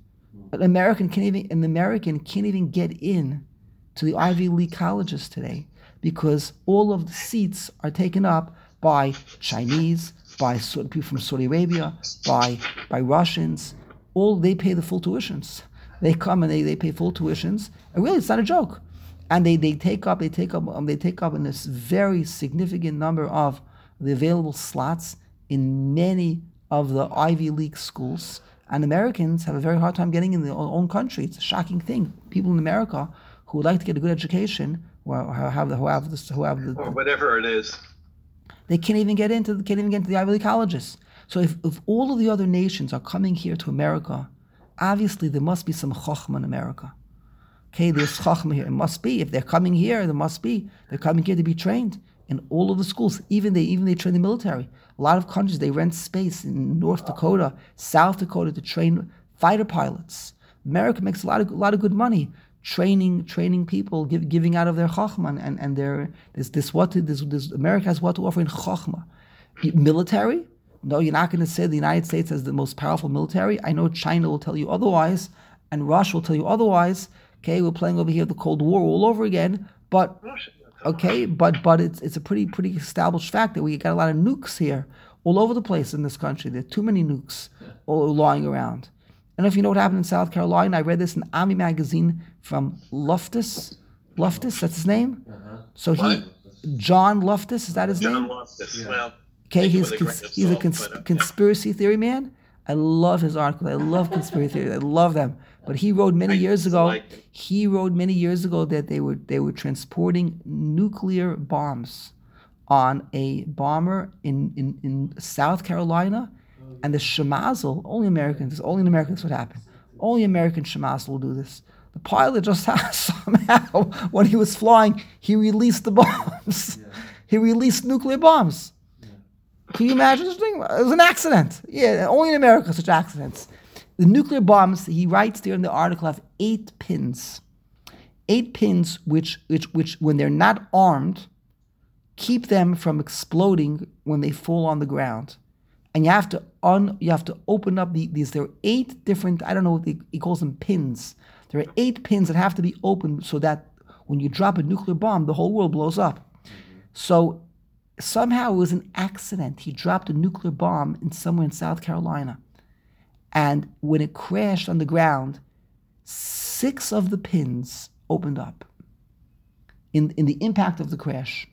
An American can't even an American can't even get in to the Ivy League colleges today because all of the seats are taken up by Chinese, by people from Saudi Arabia, by by Russians. All they pay the full tuitions. They come and they, they pay full tuitions, and really it's not a joke. And they, they take up they take up um, they take up in this very significant number of the available slots in many of the Ivy League schools. And Americans have a very hard time getting in their own country. It's a shocking thing. People in America who would like to get a good education, or have the who have this who have the or whatever it is, they can't even get into can't even get into the Ivy League colleges. So if, if all of the other nations are coming here to America, obviously there must be some chokhmah in America. Okay, there's chokhmah here. It must be. If they're coming here, there must be. They're coming here to be trained in all of the schools. Even they even they train the military. A lot of countries, they rent space in North Dakota, South Dakota to train fighter pilots. America makes a lot of a lot of good money training training people, give, giving out of their chokhmah, and and their this this what to, this this America has what to offer in chokhmah. Military? No, you're not going to say the United States has the most powerful military. I know China will tell you otherwise, and Russia will tell you otherwise. Okay, we're playing over here the Cold War all over again, but. Okay, but but it's it's a pretty pretty established fact that we got a lot of nukes here all over the place in this country. There are too many nukes all lying around. And if you know what happened in South Carolina, I read this in Ami magazine from Loftus. Loftus, that's his name. Uh-huh. So he, what? John Loftus, is that his John name? John Loftus. Yeah. Well, okay, he's cons- he's a cons- but, okay. conspiracy theory man. I love his articles. I love conspiracy theories. I love them. But he wrote many I years ago. Like he wrote many years ago that they were they were transporting nuclear bombs on a bomber in, in, in South Carolina, and the Shemazel, only Americans, only in America this would happen. Only American Shemazel will do this. The pilot just somehow, when he was flying, he released the bombs. Yeah. He released nuclear bombs. Yeah. Can you imagine this thing? It was an accident. Yeah, only in America such accidents. The nuclear bombs, he writes there in the article, have eight pins. Eight pins which, which, which, when they're not armed, keep them from exploding when they fall on the ground. And you have to un, you have to open up the, these. There are eight different, I don't know what they, he calls them pins. There are eight pins that have to be opened so that when you drop a nuclear bomb, the whole world blows up. Mm-hmm. So somehow it was an accident. He dropped a nuclear bomb in somewhere in South Carolina. And when it crashed on the ground, six of the pins opened up in, in the impact of the crash.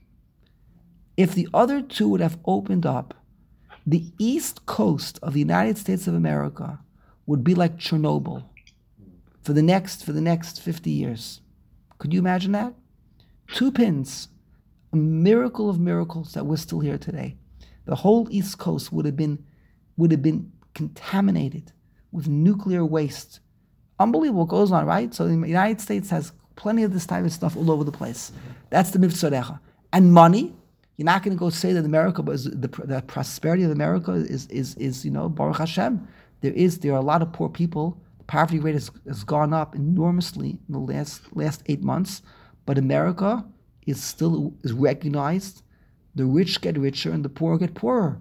If the other two would have opened up, the east coast of the United States of America would be like Chernobyl for the next for the next fifty years. Could you imagine that? Two pins, a miracle of miracles that we're still here today. The whole east coast would have been would have been contaminated with nuclear waste. Unbelievable goes on, right? So the United States has plenty of this type of stuff all over the place. That's the Mivtzorecha. And money, you're not going to go say that America, but the, the prosperity of America is, is, is, you know, Baruch Hashem. There is, there are a lot of poor people. The poverty rate has, has gone up enormously in the last last eight months. But America is still is recognized. The rich get richer and the poor get poorer.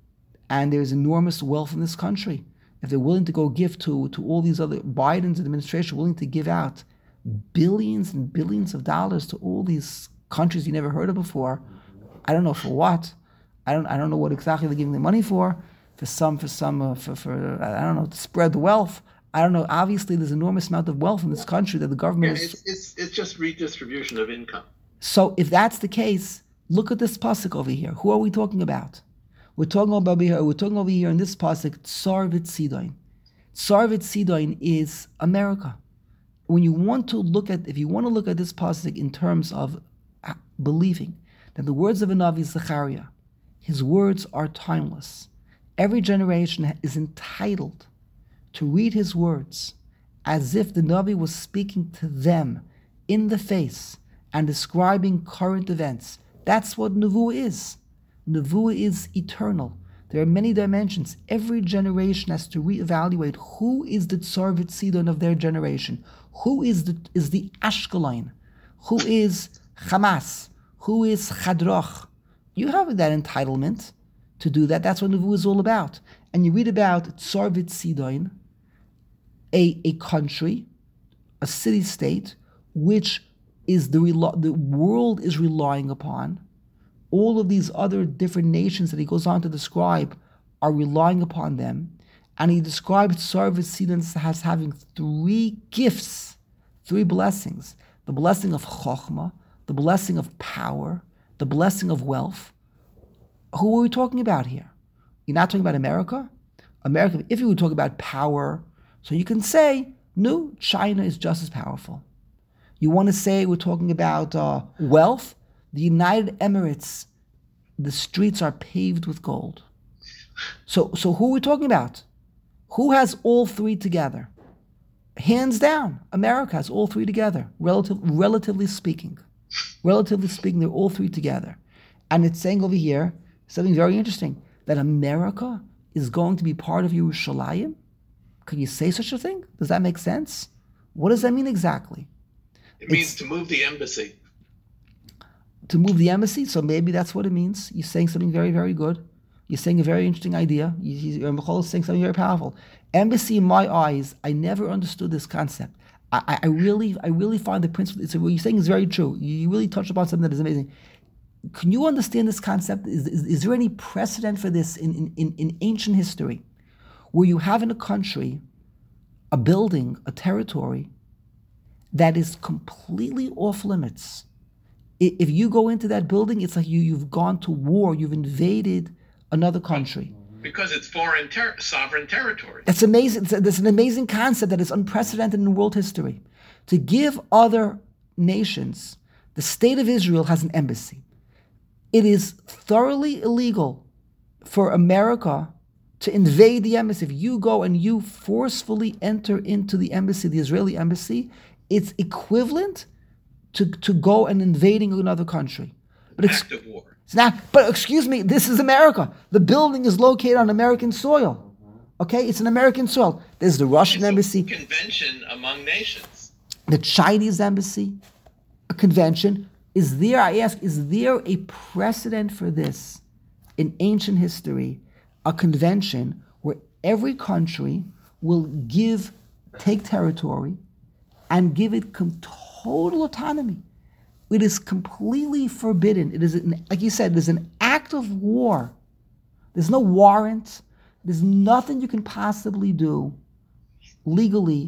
And there's enormous wealth in this country. If they're willing to go give to, to all these other, Biden's administration willing to give out billions and billions of dollars to all these countries you never heard of before, I don't know for what. I don't I don't know what exactly they're giving the money for. For some, for some, uh, for, for, I don't know, to spread the wealth. I don't know. Obviously, there's enormous amount of wealth in this country that the government yeah, is... It's, it's, it's just redistribution of income. So if that's the case, look at this pasuk over here. Who are we talking about? We're talking about here. We're talking over here in this pasuk, Tsar V'Tzidoin. Tsar V'Tzidoin is America. When you want to look at, if you want to look at this pasuk in terms of believing that the words of a Navi Zechariah, his words are timeless. Every generation is entitled to read his words as if the Navi was speaking to them in the face and describing current events. That's what Nevuah is. Nevuah is eternal. There are many dimensions. Every generation has to reevaluate who is the Tsar V'Tzidon of their generation. Who is the is the Ashkelon? Who is Hamas? Who is Chadroch? You have that entitlement to do that. That's what Nevuah is all about. And you read about Tsar V'Tzidon, a, a country, a city-state, which is the rel- the world is relying upon. All of these other different nations that he goes on to describe are relying upon them. And he described Sarah Sidon as having three gifts, three blessings. The blessing of Chokhmah, the blessing of power, the blessing of wealth. Who are we talking about here? You're not talking about America? America, if you were talking about power, so you can say, no, China is just as powerful. You want to say we're talking about uh, wealth? The United Emirates, the streets are paved with gold. So, so who are we talking about? Who has all three together? Hands down, America has all three together, relative, relatively speaking. Relatively speaking, they're all three together. And it's saying over here something very interesting, that America is going to be part of Yerushalayim. Can you say such a thing? Does that make sense? What does that mean exactly? It means it's, to move the embassy. To move the embassy? So maybe that's what it means. You're saying something very, very good. You're saying a very interesting idea. You're saying something very powerful. Embassy, in my eyes, I never understood this concept. I, I really, I really find the principle. It's, what you're saying is very true. You really touched upon something that is amazing. Can you understand this concept? Is, is, is there any precedent for this in, in, in ancient history, where you have in a country a building, a territory that is completely off limits? If you go into that building, it's like you, you've gone to war, you've invaded another country. Because it's foreign ter- sovereign territory. That's amazing. That's an amazing concept that is unprecedented in world history. To give other nations, the state of Israel has an embassy. It is thoroughly illegal for America to invade the embassy. If you go and you forcefully enter into the embassy, the Israeli embassy, it's equivalent to, to go and invading another country. But Act of war. It's not, but excuse me, this is America. The building is located on American soil. Okay, it's an American soil. There's the Russian It's embassy. A convention among nations. The Chinese embassy, a convention. Is there, I ask, is there a precedent for this in ancient history, a convention where every country will give, take territory and give it com- total autonomy? It is completely forbidden. It is, an, like you said, it is an act of war. There's no warrant. There's nothing you can possibly do legally,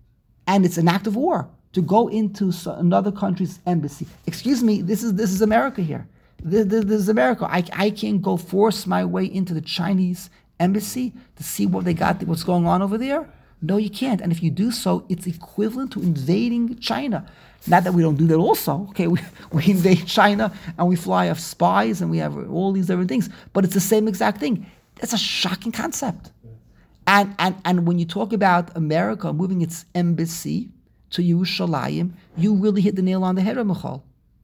and it's an act of war to go into another country's embassy. Excuse me, this is this is America here. This, this, this is America. I, I can't go force my way into the Chinese embassy to see what they got, what's going on over there. No, you can't. And if you do so, it's equivalent to invading China. Not that we don't do that also. Okay, we, we invade China and we fly off spies and we have all these different things. But it's the same exact thing. That's a shocking concept. And and and when you talk about America moving its embassy to Yerushalayim, you really hit the nail on the head, Michal.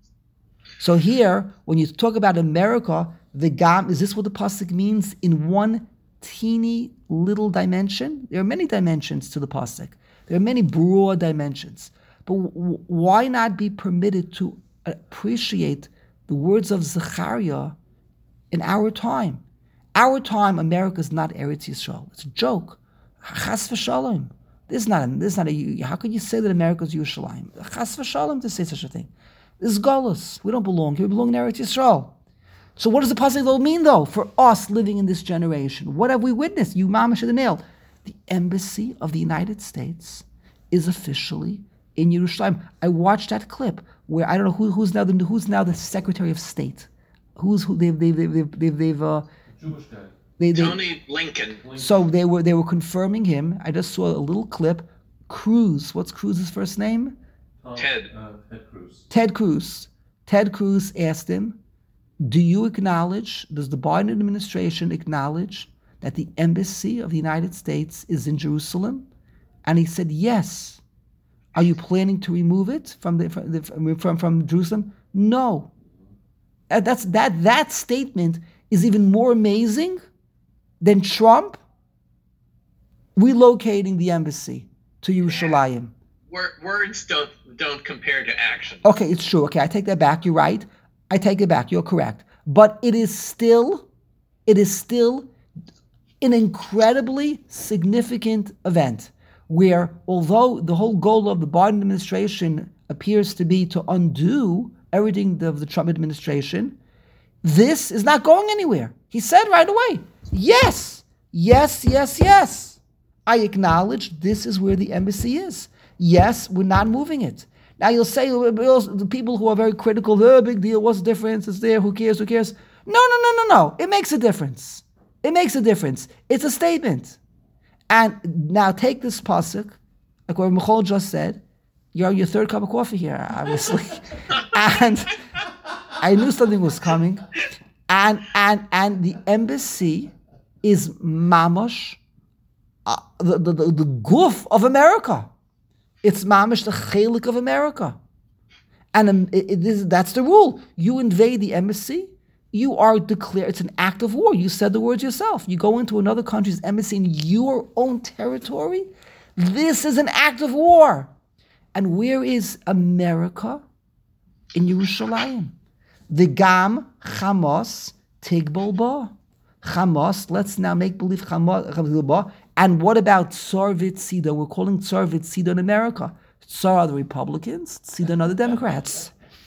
So here, when you talk about America, the gam, is this what the pasuk means in one teeny little dimension? There are many dimensions to the pasuk. There are many broad dimensions. But w- why not be permitted to appreciate the words of Zechariah in our time? Our time, America is not Eretz Yisrael. It's a joke. Chas v'shalom. This is not a, this is not a, how can you say that America is Yerushalayim? Chas v'shalom to say such a thing. This is Golus. We don't belong here. We belong in Eretz Yisrael. So what does the pasuk mean, though, for us living in this generation? What have we witnessed? You mamash the nail. The embassy of the United States is officially in Yerushalayim. I watched that clip where I don't know who, who's now the who's now the Secretary of State. Who's who? They've they've they've they've, they've uh, Jewish guy. They, they, Tony Lincoln. So they were they were confirming him. I just saw a little clip. Cruz. What's Cruz's first name? Tom, Ted. Uh, Ted Cruz. Ted Cruz. Ted Cruz asked him, do you acknowledge, does the Biden administration acknowledge that the embassy of the United States is in Jerusalem? And he said, yes. Are you planning to remove it from the, from, the, from, from Jerusalem? No. Uh, That's, that, that statement is even more amazing than Trump relocating the embassy to Yerushalayim. Wor- words don't don't compare to action. Okay, it's true. Okay, I take that back. You're right. I take it back. You're correct. But it is still, it is still an incredibly significant event where although the whole goal of the Biden administration appears to be to undo everything of the Trump administration, this is not going anywhere. He said right away, yes, yes, yes, yes. I acknowledge this is where the embassy is. Yes, we're not moving it. Now you'll say, the people who are very critical, the oh, big deal, what's the difference? It's there, who cares, who cares? No, no, no, no, no. It makes a difference. It makes a difference. It's a statement. And now take this pasuk, like what Michal just said, you're your third cup of coffee here, obviously. And I knew something was coming. And and and the embassy is mamash, uh, the, the, the, the goof of America. It's mamash the chelik of America. And um, it, it is, that's the rule. You invade the embassy, you are declared, it's an act of war. You said the words yourself. You go into another country's embassy in your own territory, this is an act of war. And where is America? In Yerushalayim. The Gam Hamas Tigbol Ba. Hamas, let's now make believe Hamas. And what about Tsar Vitzida? We're calling Tsar Vitzida in America. Tsar are the Republicans, Tzida are the Democrats.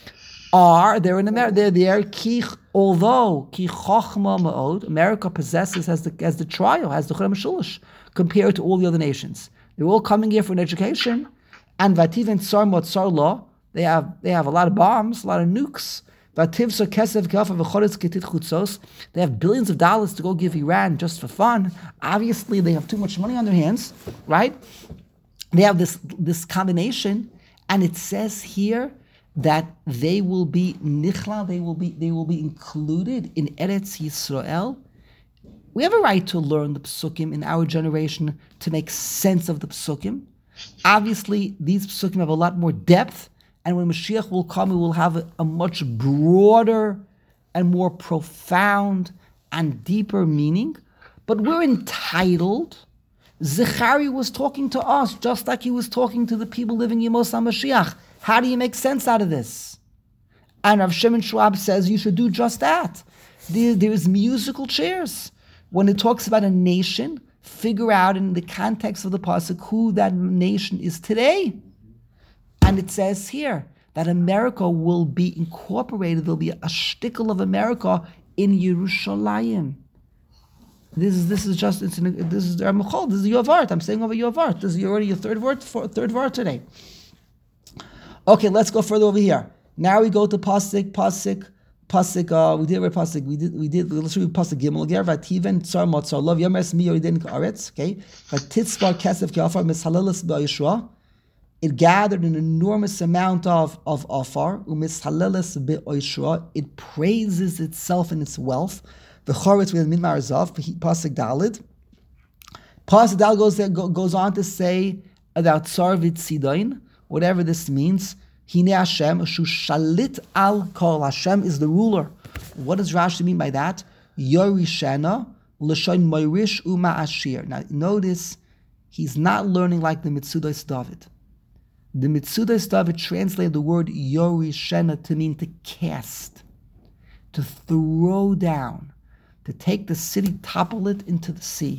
Are they're in America? They're there. Ki, although Ki Chochma Ma'od, America possesses as the as the trial, has the Churem Shulish, compared to all the other nations. They're all coming here for an education. And Vativ and Tsar Motzar Law, they have they have a lot of bombs, a lot of nukes. Vativ so Kesef Kafa V'Choretz Ketit Chutzos. They have billions of dollars to go give Iran just for fun. Obviously, they have too much money on their hands, right? They have this this combination, and it says here that they will be nichla, they will be they will be included in Eretz Yisrael. We have a right to learn the psukim in our generation to make sense of the psukim. Obviously, these psukim have a lot more depth, and when Mashiach will come, we will have a, a much broader and more profound and deeper meaning. But we're entitled. Zechariah was talking to us just like he was talking to the people living Yemos HaMashiach. How do you make sense out of this? And Rav Shimon Schwab says you should do just that. There, there is musical chairs. When it talks about a nation, figure out in the context of the pasuk who that nation is today. And it says here that America will be incorporated. There'll be a shtickle of America in Yerushalayim. This is this is just it's an, this is Ramachol. This is your vart. I'm saying over your vart. This is already your third word for third vart today. Okay, let's go further over here. Now we go to pasuk pasuk pasuk. Uh, we did read pasuk. We did we did. Let's read pasuk gimel again. Vativen tsar motzar love yames mi yoridin kaaretz. Okay, vatitzbar kesef keafar mishalelis ba'yishua. It gathered an enormous amount of of afar umishalelis ba'yishua. It praises itself in its wealth. The Choretz with Midmar Zav, Pasuk Dalid. Pasuk Dalid goes, there, goes on to say about Tsar Vitzidain, whatever this means. Hine Hashem, Shu Shalit Al Kol. Hashem is the ruler. What does Rashi mean by that? Yorishena, L'shoin Moirish Uma Ashir. Now notice, he's not learning like the Mitzudas David. The Mitzudas David translated the word Yorishena to mean to cast, to throw down, to take the city, topple it into the sea.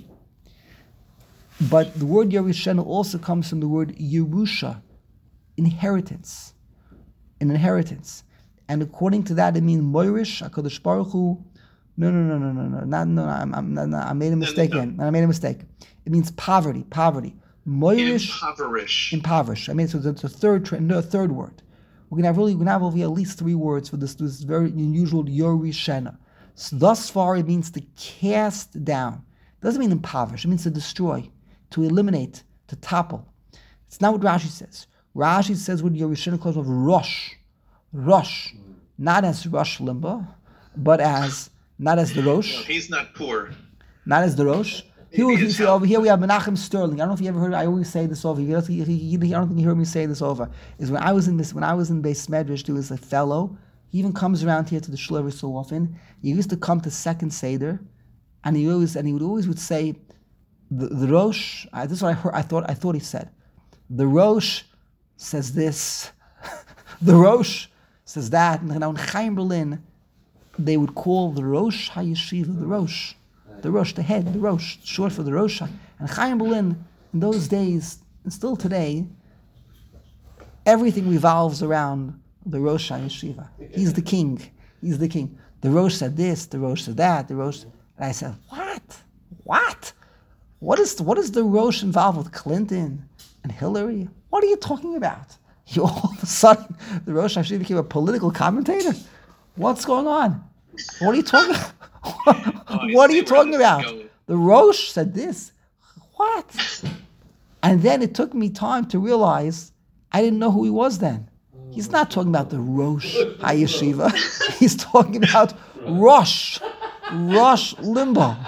But the word Yerushena also comes from the word Yerusha, inheritance, an inheritance. And according to that, it means Moirish, HaKadosh Baruch Hu. No, no, no, no, no, no, not, no, no, I'm, I'm, no, no, I made a mistake again. I made a mistake. It means poverty, poverty. Moirish, impoverish. Impoverish. I mean, so it's a third, tra- no, a third word. We're gonna have really, we're gonna have over at least three words for this, this very unusual Yerushena. So thus far, it means to cast down. It doesn't mean impoverish. It means to destroy, to eliminate, to topple. It's not what Rashi says. Rashi says what Yerushena calls of Rosh. Rosh. Not as Rosh Limba, but as, not as the Rosh. No, he's not poor. Not as the Rosh. Here, we, see, over here we have Menachem Sterling. I don't know if you ever heard. I always say this over. He, he, he, I don't think you heard me say this over. Is when I was in this, when I was in Beis Medrash, there was a fellow. He even comes around here to the shul every so often. He used to come to second seder, and he always and he would always would say, the, the Rosh. I, this is what I heard. I thought I thought he said, the Rosh says this, the Rosh says that. And now in Chaim Berlin, they would call the Rosh HaYeshiva the Rosh, the Rosh, the head, the Rosh, short for the Rosh. And Chaim Berlin in those days, And still today, everything revolves around the Rosh HaYeshiva. He's the king. He's the king. The Rosh said this, the Rosh said that, the Rosh... And I said, what? What? What is, what is the Rosh involved with Clinton and Hillary? What are you talking about? You all of a sudden, the Rosh HaYeshiva became a political commentator? What's going on? What are you talking about? Oh, What are see you where talking this is about? going. The Rosh said this. What? And then it took me time to realize I didn't know who he was then. He's not talking about the Rosh HaYeshiva. He's talking about Rosh, Rosh Limbaugh.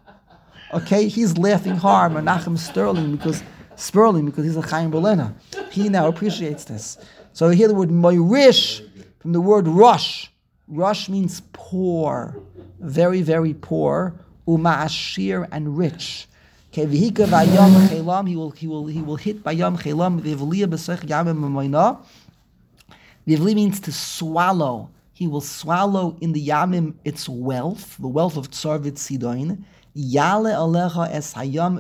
Okay, he's laughing hard, Menachem Sterling, because Sperling, because he's a Chaim Berliner. He now appreciates this. So we hear the word Moirish from the word Rosh. Rosh means poor, very, very poor. Uma'ashir and rich. Okay, v'hika v'ayam chelam. He will, he will, he will hit v'ayam chelam. V'ivliya b'sech yamim m'moina. V'ivli means to swallow. He will swallow in the yamim its wealth, the wealth of Tsar v'tzidoin. Yale alecha es hayam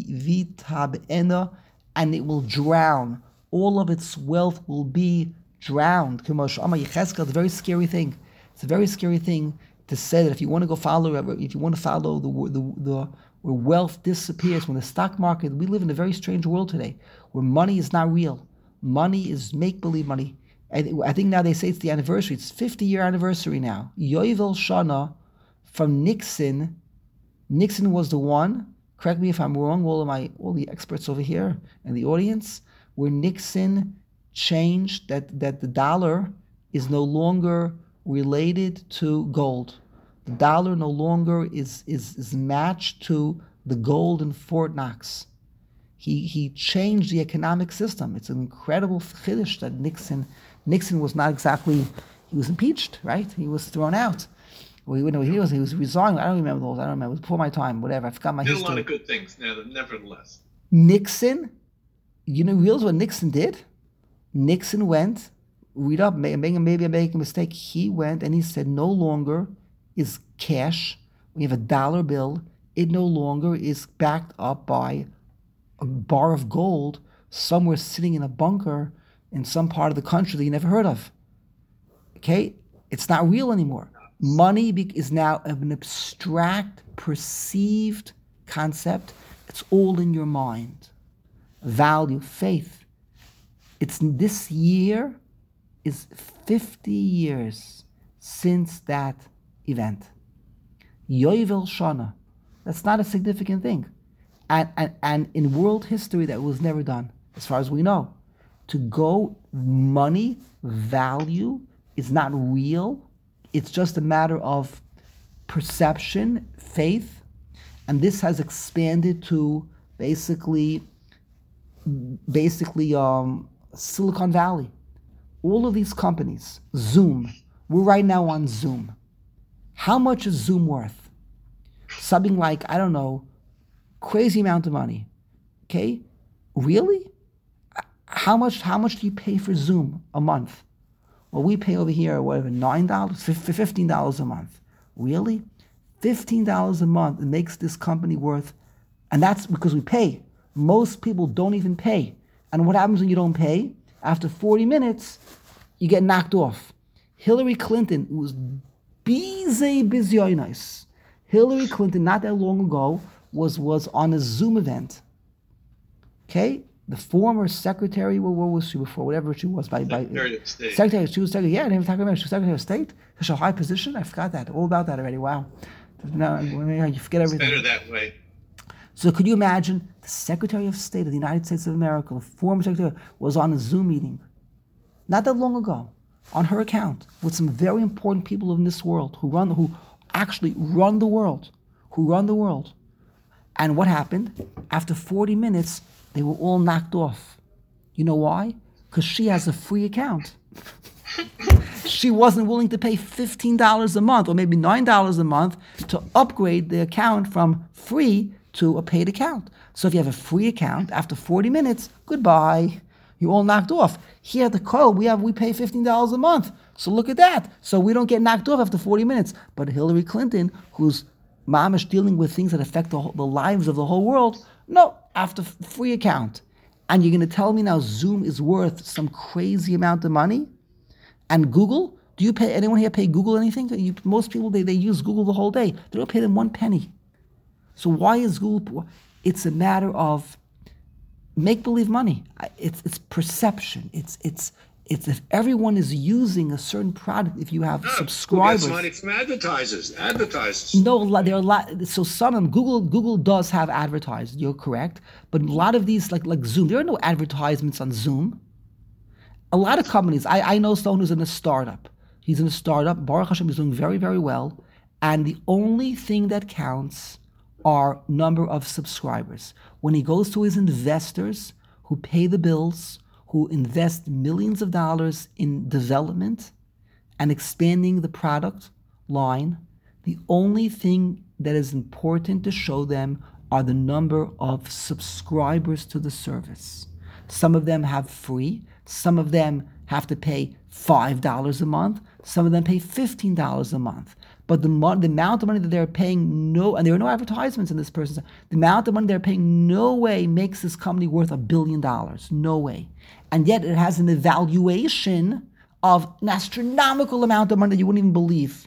v'vitabena, and it will drown. All of its wealth will be drowned. K'mosh Amar Yechezkel, it's a very scary thing. It's a very scary thing to say that if you want to go follow, if you want to follow the the the where wealth disappears, when the stock market, we live in a very strange world today, where money is not real. Money is make-believe money. I, I think now they say it's the anniversary. It's fifty-year anniversary now. Yovel Shana from Nixon. Nixon was the one, correct me if I'm wrong, all of my all the experts over here in the audience, where Nixon changed that, that the dollar is no longer related to gold. The dollar no longer is, is, is matched to the gold in Fort Knox. He he changed the economic system. It's an incredible chiddush that Nixon Nixon was not exactly, he was impeached, right? He was thrown out. Well, he, no, he was he was resigned. I don't remember those. I don't remember. It was before my time. Whatever. I forgot my Did history. a lot of good things, nevertheless. Nixon, you know, realize what Nixon did? Nixon went, read up, maybe, maybe I'm making a mistake. He went and he said, no longer is cash. We have a dollar bill. It no longer is backed up by a bar of gold somewhere sitting in a bunker in some part of the country that you never heard of. Okay? It's not real anymore. Money is now an abstract, perceived concept. It's all in your mind. Value, faith. It's this year is fifty years since that event. Yovel Shana. That's not a significant thing. And, and, and in world history, that was never done, as far as we know. To go, money, value, is not real. It's just a matter of perception, faith, and this has expanded to basically, basically um, Silicon Valley. All of these companies, Zoom, we're right now on Zoom. How much is Zoom worth? Something like, I don't know, crazy amount of money. Okay? Really? How much, how much do you pay for Zoom a month? Well, we pay over here, whatever, nine dollars, fifteen dollars a month. Really? fifteen dollars a month, it makes this company worth, and that's because we pay. Most people don't even pay. And what happens when you don't pay? After forty minutes, you get knocked off. Hillary Clinton was busy, busy, nice. Hillary Clinton, not that long ago, was, was on a Zoom event. Okay? The former secretary, what was she before? Whatever she was. by, by Secretary of State. Secretary, she was secretary, yeah, I didn't even talk about it. She was Secretary of State. Such a high position. I forgot that. All about that already. Wow. Now, you forget It's everything. better that way. So could you imagine the Secretary of State of the United States of America, the former Secretary, was on a Zoom meeting, not that long ago, on her account, with some very important people in this world who run, who actually run the world, who run the world. And what happened? After forty minutes, they were all knocked off. You know why? Because she has a free account. She wasn't willing to pay fifteen dollars a month or maybe nine dollars a month to upgrade the account from free to a paid account. So if you have a free account, after forty minutes, goodbye. You're all knocked off. Here at the call, we have we pay fifteen dollars a month. So look at that. So we don't get knocked off after forty minutes. But Hillary Clinton, who's mamish dealing with things that affect the, whole, the lives of the whole world, no, after free account. And you're going to tell me now Zoom is worth some crazy amount of money? And Google, do you pay, anyone here pay Google anything? You, most people, they, they use Google the whole day. They don't pay them one penny. So why is Google, it's a matter of make-believe money. It's it's perception. It's it's it's if everyone is using a certain product, if you have No, subscribers. Who gets money from advertisers? Advertisers. No, there are a lot. So some of them, Google Google does have advertisers. You're correct, but a lot of these, like like Zoom, there are no advertisements on Zoom. A lot of companies. I, I know someone who's in a startup. He's in a startup. Baruch Hashem, he's doing very very well, and the only thing that counts are number of subscribers. When he goes to his investors who pay the bills, who invest millions of dollars in development and expanding the product line, the only thing that is important to show them are the number of subscribers to the service. Some of them have free, some of them have to pay five dollars a month, some of them pay fifteen dollars a month. But the, mo- the amount of money that they're paying, no, and there are no advertisements in this person's, the amount of money they're paying no way makes this company worth a billion dollars. No way. And yet it has an evaluation of an astronomical amount of money that you wouldn't even believe.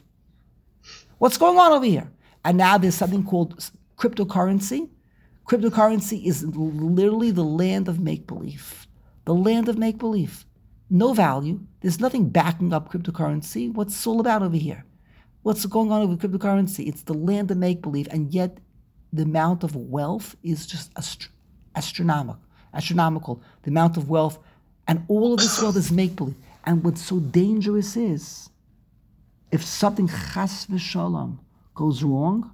What's going on over here? And now there's something called cryptocurrency. Cryptocurrency is literally the land of make-believe. The land of make-believe. No value. There's nothing backing up cryptocurrency. What's it all about over here? What's going on with cryptocurrency? It's the land of make-believe, and yet the amount of wealth is just astro- astronomical. Astronomical. The amount of wealth, and all of this wealth is make-believe. And what's so dangerous is, if something chas v'shalom goes wrong,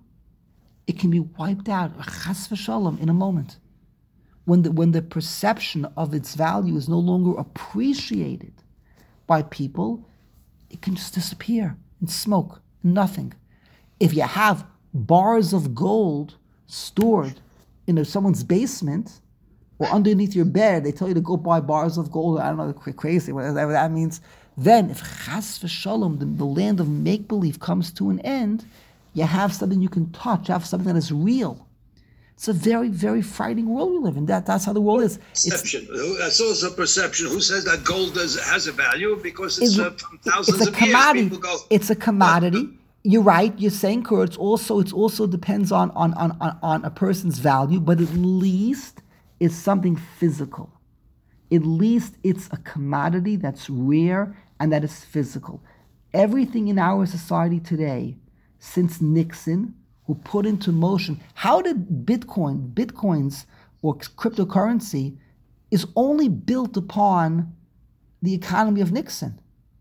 it can be wiped out, chas v'shalom, in a moment. When the, when the perception of its value is no longer appreciated by people, it can just disappear in smoke. Nothing. If you have bars of gold stored in a, someone's basement or underneath your bed, they tell you to go buy bars of gold. I don't know, crazy, whatever that means. Then, if chas v'shalom, the, the land of make-believe comes to an end, you have something you can touch, you have something that is real. It's a very, very frightening world we live in. That, that's how the world is. Perception. It's, that's also perception. Who says that gold does, has a value? Because it's, uh, from thousands it's a of commodity. years. People go, it's a commodity. You're right. You're saying correct. It's also it also depends on, on, on, on, on a person's value, but at least it's something physical. At least it's a commodity that's rare and that is physical. Everything in our society today, since Nixon, who put into motion, how did Bitcoin, Bitcoins or cryptocurrency is only built upon the economy of Nixon.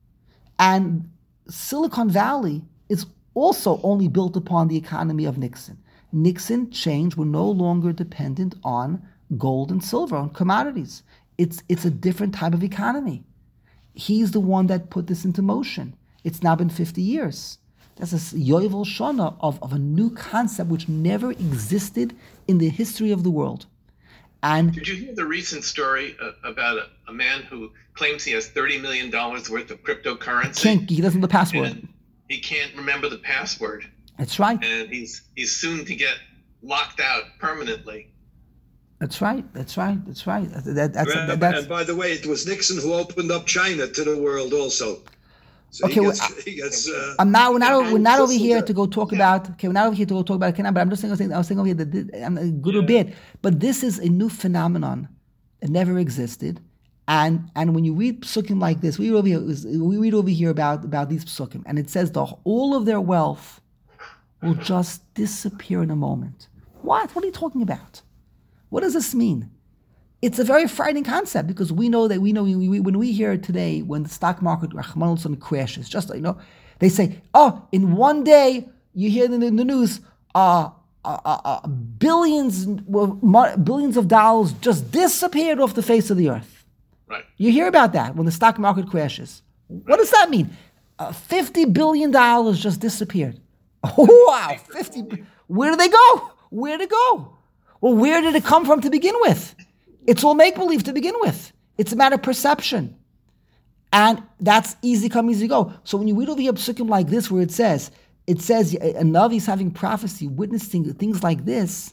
And Silicon Valley is also only built upon the economy of Nixon. Nixon changed, we're no longer dependent on gold and silver, on commodities. It's, it's a different type of economy. He's the one that put this into motion. It's now been fifty years. That's a Yovel Shana of, of a new concept which never existed in the history of the world. And did you hear the recent story uh, about a, a man who claims he has thirty million dollars worth of cryptocurrency? Can't, he doesn't know the password. And he can't remember the password. That's right. And he's he's soon to get locked out permanently. That's right. That's right. That's right. That, that's, and, that, that's, and by the way, it was Nixon who opened up China to the world also. So okay, he gets, well, he gets, uh, I'm not. We're not. yeah, We're not over just here that. to go talk Yeah. about. Okay, we're not over here to go talk about Canaan. But I'm just saying. I was saying, I was saying over here that this, I'm good or bad. But this is a new phenomenon. It never existed. And and when you read psukim like this, we read over here. We read over here about about these psukim, and it says the all of their wealth will just disappear in a moment. What? What are you talking about? What does this mean? It's a very frightening concept because we know that we know we, we, when we hear today when the stock market Rahman al crashes, just you know, they say, oh, in one day you hear in the, in the news, uh, uh, uh, uh, billions, well, billions of dollars just disappeared off the face of the earth. Right. You hear about that when the stock market crashes. What does that mean? Uh, Fifty billion dollars just disappeared. Oh, wow, fifty. Where did they go? Where did it go? Well, where did it come from to begin with? It's all make-believe to begin with. It's a matter of perception. And that's easy come, easy go. So when you read over here psukim like this where it says, it says a Navi is having prophecy, witnessing things like this,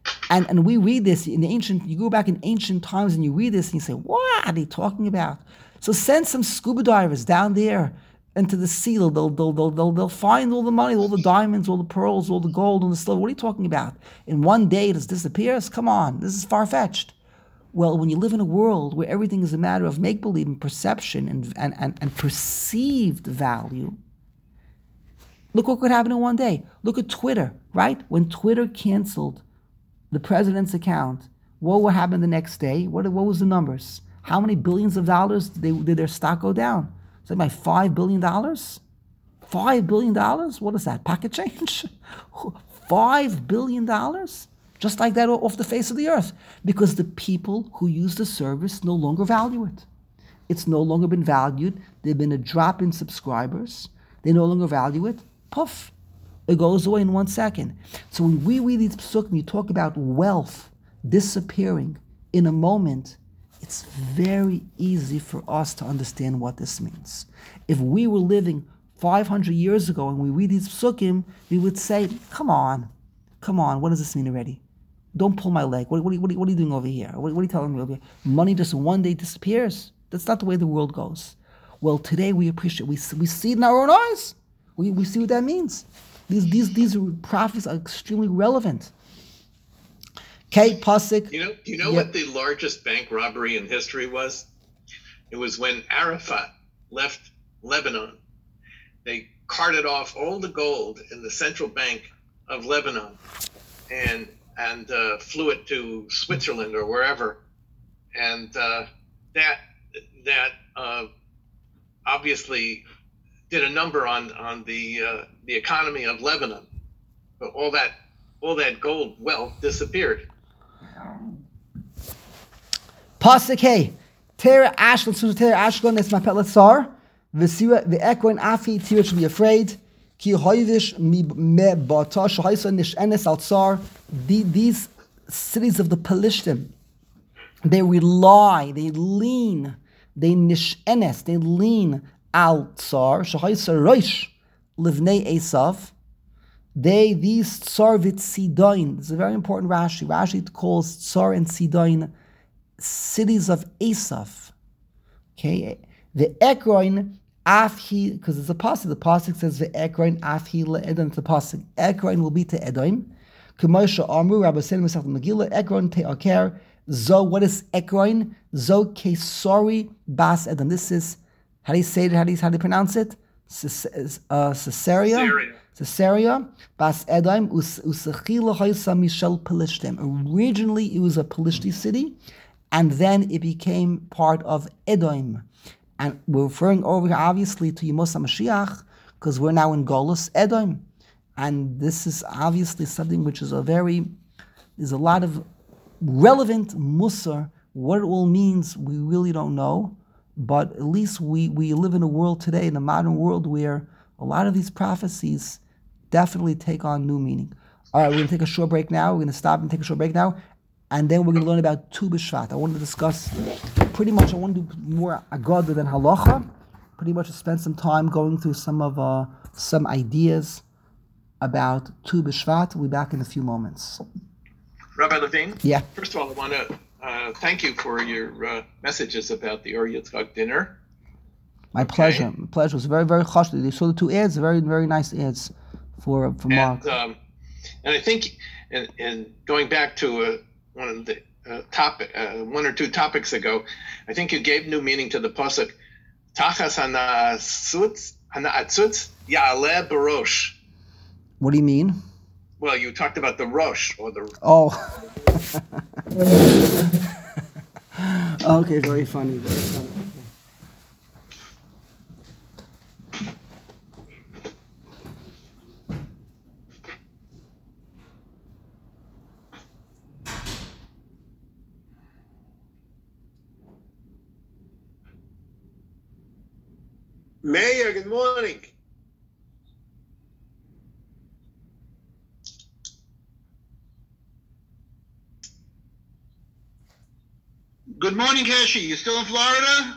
And and we read this in the ancient, you go back in ancient times and you read this and you say, what are they talking about? So send some scuba divers down there into the sea. They'll, they'll, they'll, they'll, they'll, they'll find all the money, all the diamonds, all the pearls, all the gold, all the silver. What are you talking about? In one day it just disappears? Come on, this is far-fetched. Well, when you live in a world where everything is a matter of make-believe and perception and, and, and, and perceived value, look what could happen in one day. Look at Twitter, right? When Twitter canceled the president's account, what would happen the next day? What, what was the numbers? How many billions of dollars did, they, did their stock go down? Something like five billion dollars? Five billion dollars? What is that? Pocket change? Five billion dollars? Just like that off the face of the earth. Because the people who use the service no longer value it. It's no longer been valued. There's been a drop in subscribers. They no longer value it. Poof. It goes away in one second. So when we read these psukim, you talk about wealth disappearing in a moment, it's very easy for us to understand what this means. If we were living five hundred years ago and we read these psukim, we would say, come on, come on, what does this mean already? Don't pull my leg. What, what, what, what are you doing over here? What, what are you telling me over here? Money just one day disappears. That's not the way the world goes. Well, today we appreciate, we, we see it in our own eyes. We, we see what that means. These these these prophecies are extremely relevant. Okay, Pasuk. You know, you know Yep. what the largest bank robbery in history was? It was when Arafat left Lebanon. They carted off all the gold in the central bank of Lebanon, and and uh, flew it to Switzerland or wherever, and uh, that that uh, obviously did a number on on the uh, the economy of Lebanon, but all that all that gold wealth disappeared. Pasuk hey, Tera Ashkelon, so Tera Ashkelon is my pelet sar. V'sira v'ekron afi tira should be afraid. Ki hoivish mi me bata shaisa nishenes al tsar. These cities of the Pelishtim, they rely, they lean, they nishenes, they lean al tsar shaisa roish livnei Esav. They, these Tsar vit Sidon, this is a very important Rashi. Rashi calls Tsar and Sidon cities of Esav. Okay, the Ekron afhi, because it's a pasuk. The pasuk says the Ekron afhi leEdom. It's a pasuk. Ekron will be to Edom. K'moshe Amru Rabbi Selim Masechet Megillah. Ekron te'aker. Zo. What is Ekron? Zo Kesari Bas Edom. This is, how do you say it? How do you how do you pronounce it? Uh, Caesarea. Caesarea. Caesarea, Bas Edom, Usachila Haisa Mishel Pelishtim. Originally, it was a Pelishti city, and then it became part of Edom. And we're referring over here, obviously, to Yemos HaMashiach, because we're now in Golus Edom. And this is obviously something which is a very, there's a lot of relevant musar. What it all means, we really don't know. But at least we, we live in a world today, in a modern world, where a lot of these prophecies definitely take on new meaning. All right, we're going to take a short break now. We're going to stop and take a short break now. And then we're going to learn about Tu B'Shvat. I want to discuss, pretty much, I want to do more Agada than Halacha. Pretty much spend some time going through some of uh, some ideas about Tu B'Shvat. We'll be back in a few moments. Rabbi Levine? Yeah. First of all, I want to uh, thank you for your uh, messages about the Or Yitzchak dinner. My Okay. pleasure. My pleasure. It was very, very chashli. They saw the two ads, very, very nice ads for for Mark. And, um, and I think, and, and going back to uh, one of the uh, topic, uh, one or two topics ago, I think you gave new meaning to the pasuk. Tachas hana'atzutz, hana'atzutz ya'aleh barosh. What do you mean? Well, you talked about the rosh or the. Oh. Okay, very funny. Very funny. Mayor, good morning. Good morning, Hershey. You still in Florida?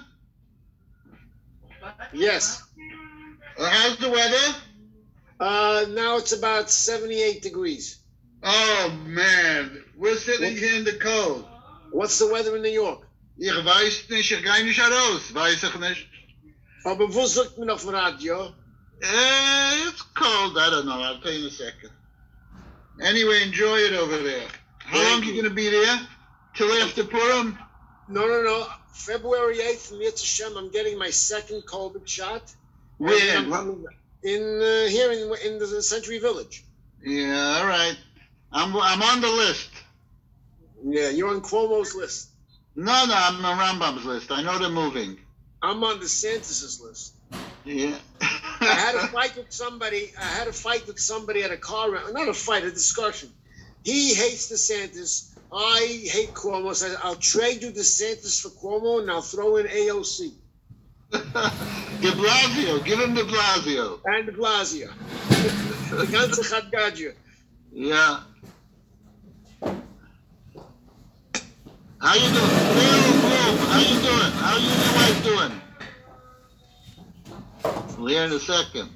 Yes. Uh, how's the weather? Uh, now it's about seventy-eight degrees. Oh man, we're sitting here in the cold. What's the weather in New York? Ich weiß nicht, ich gehe nicht raus, weiß ich nicht. Aber wo sagt man auf dem Radio? Uh, it's cold, I don't know, I'll tell you in a second. Anyway, enjoy it over there. How Thank long you. you going to be there? Till after Purim? No, no, no. February eighth, in Yitz Hashem, I'm getting my second COVID shot. And Where? I'm coming in uh, here in in the Century Village. Yeah, all right. I'm I'm on the list. Yeah, you're on Cuomo's list. No, no, I'm on Rambam's list. I know they're moving. I'm on DeSantis's list. Yeah. I had a fight with somebody. I had a fight with somebody at a car rental. Not a fight, a discussion. He hates DeSantis. I hate Cuomo. So I'll trade you DeSantis for Cuomo, and I'll throw in A O C De Blasio, give him De Blasio. and De Blasio. The ganze Chadgadja. Yeah. How you doing? Boom, boom. How you doing? How you and your wife doing? We'll hear in a second.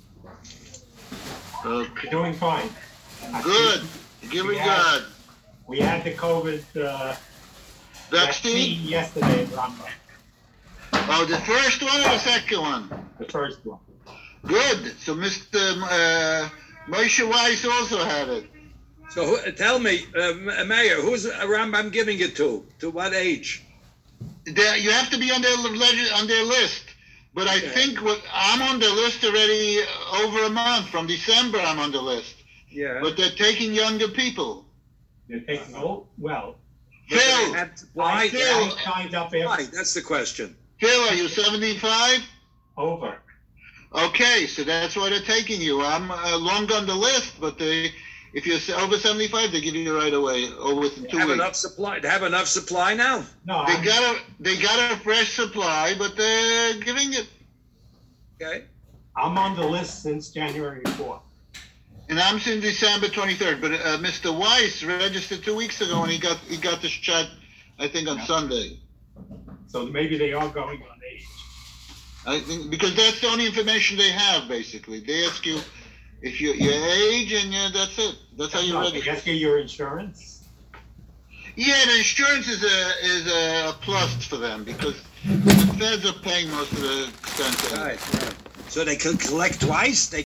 Okay. Doing fine. Good. Give me Yeah. God. We had the COVID uh, Vaccine? yesterday in Rambam, Oh, the first one or the second one? the first one. Good. So Mister Uh, Moshe Weiss also had it. So who, tell me, uh, Mayor, who's Rambam giving it to? To what age? They, you have to be on their leg- on their list. But I Okay. think what I'm on the list already over a month. From December, I'm on the list. Yeah. But they're taking younger people. They're taking, oh, well, Phil, Why? Phil, I signed up Why? after, That's the question. Phil, are you seventy-five? over. Okay, so that's why they're taking you. I'm uh, long on the list, but they, if you're se- over seventy-five, they give you right away, or within two Have weeks. enough supply. Have enough supply now. No, They I'm, got a they got a fresh supply, but they're giving it. Okay. I'm on the list since January fourth. And I'm since December twenty-third. But uh, Mister Weiss registered two weeks ago, and he got he got the shot, I think, on Yeah. Sunday. So maybe they are going on age. I think because that's the only information they have. Basically, they ask you if you your age, and yeah, that's it. That's how you No, they register. ask you your insurance. Yeah, the insurance is a is a plus for them because the feds are paying most of the expenses. Right. Right. So they can collect twice. They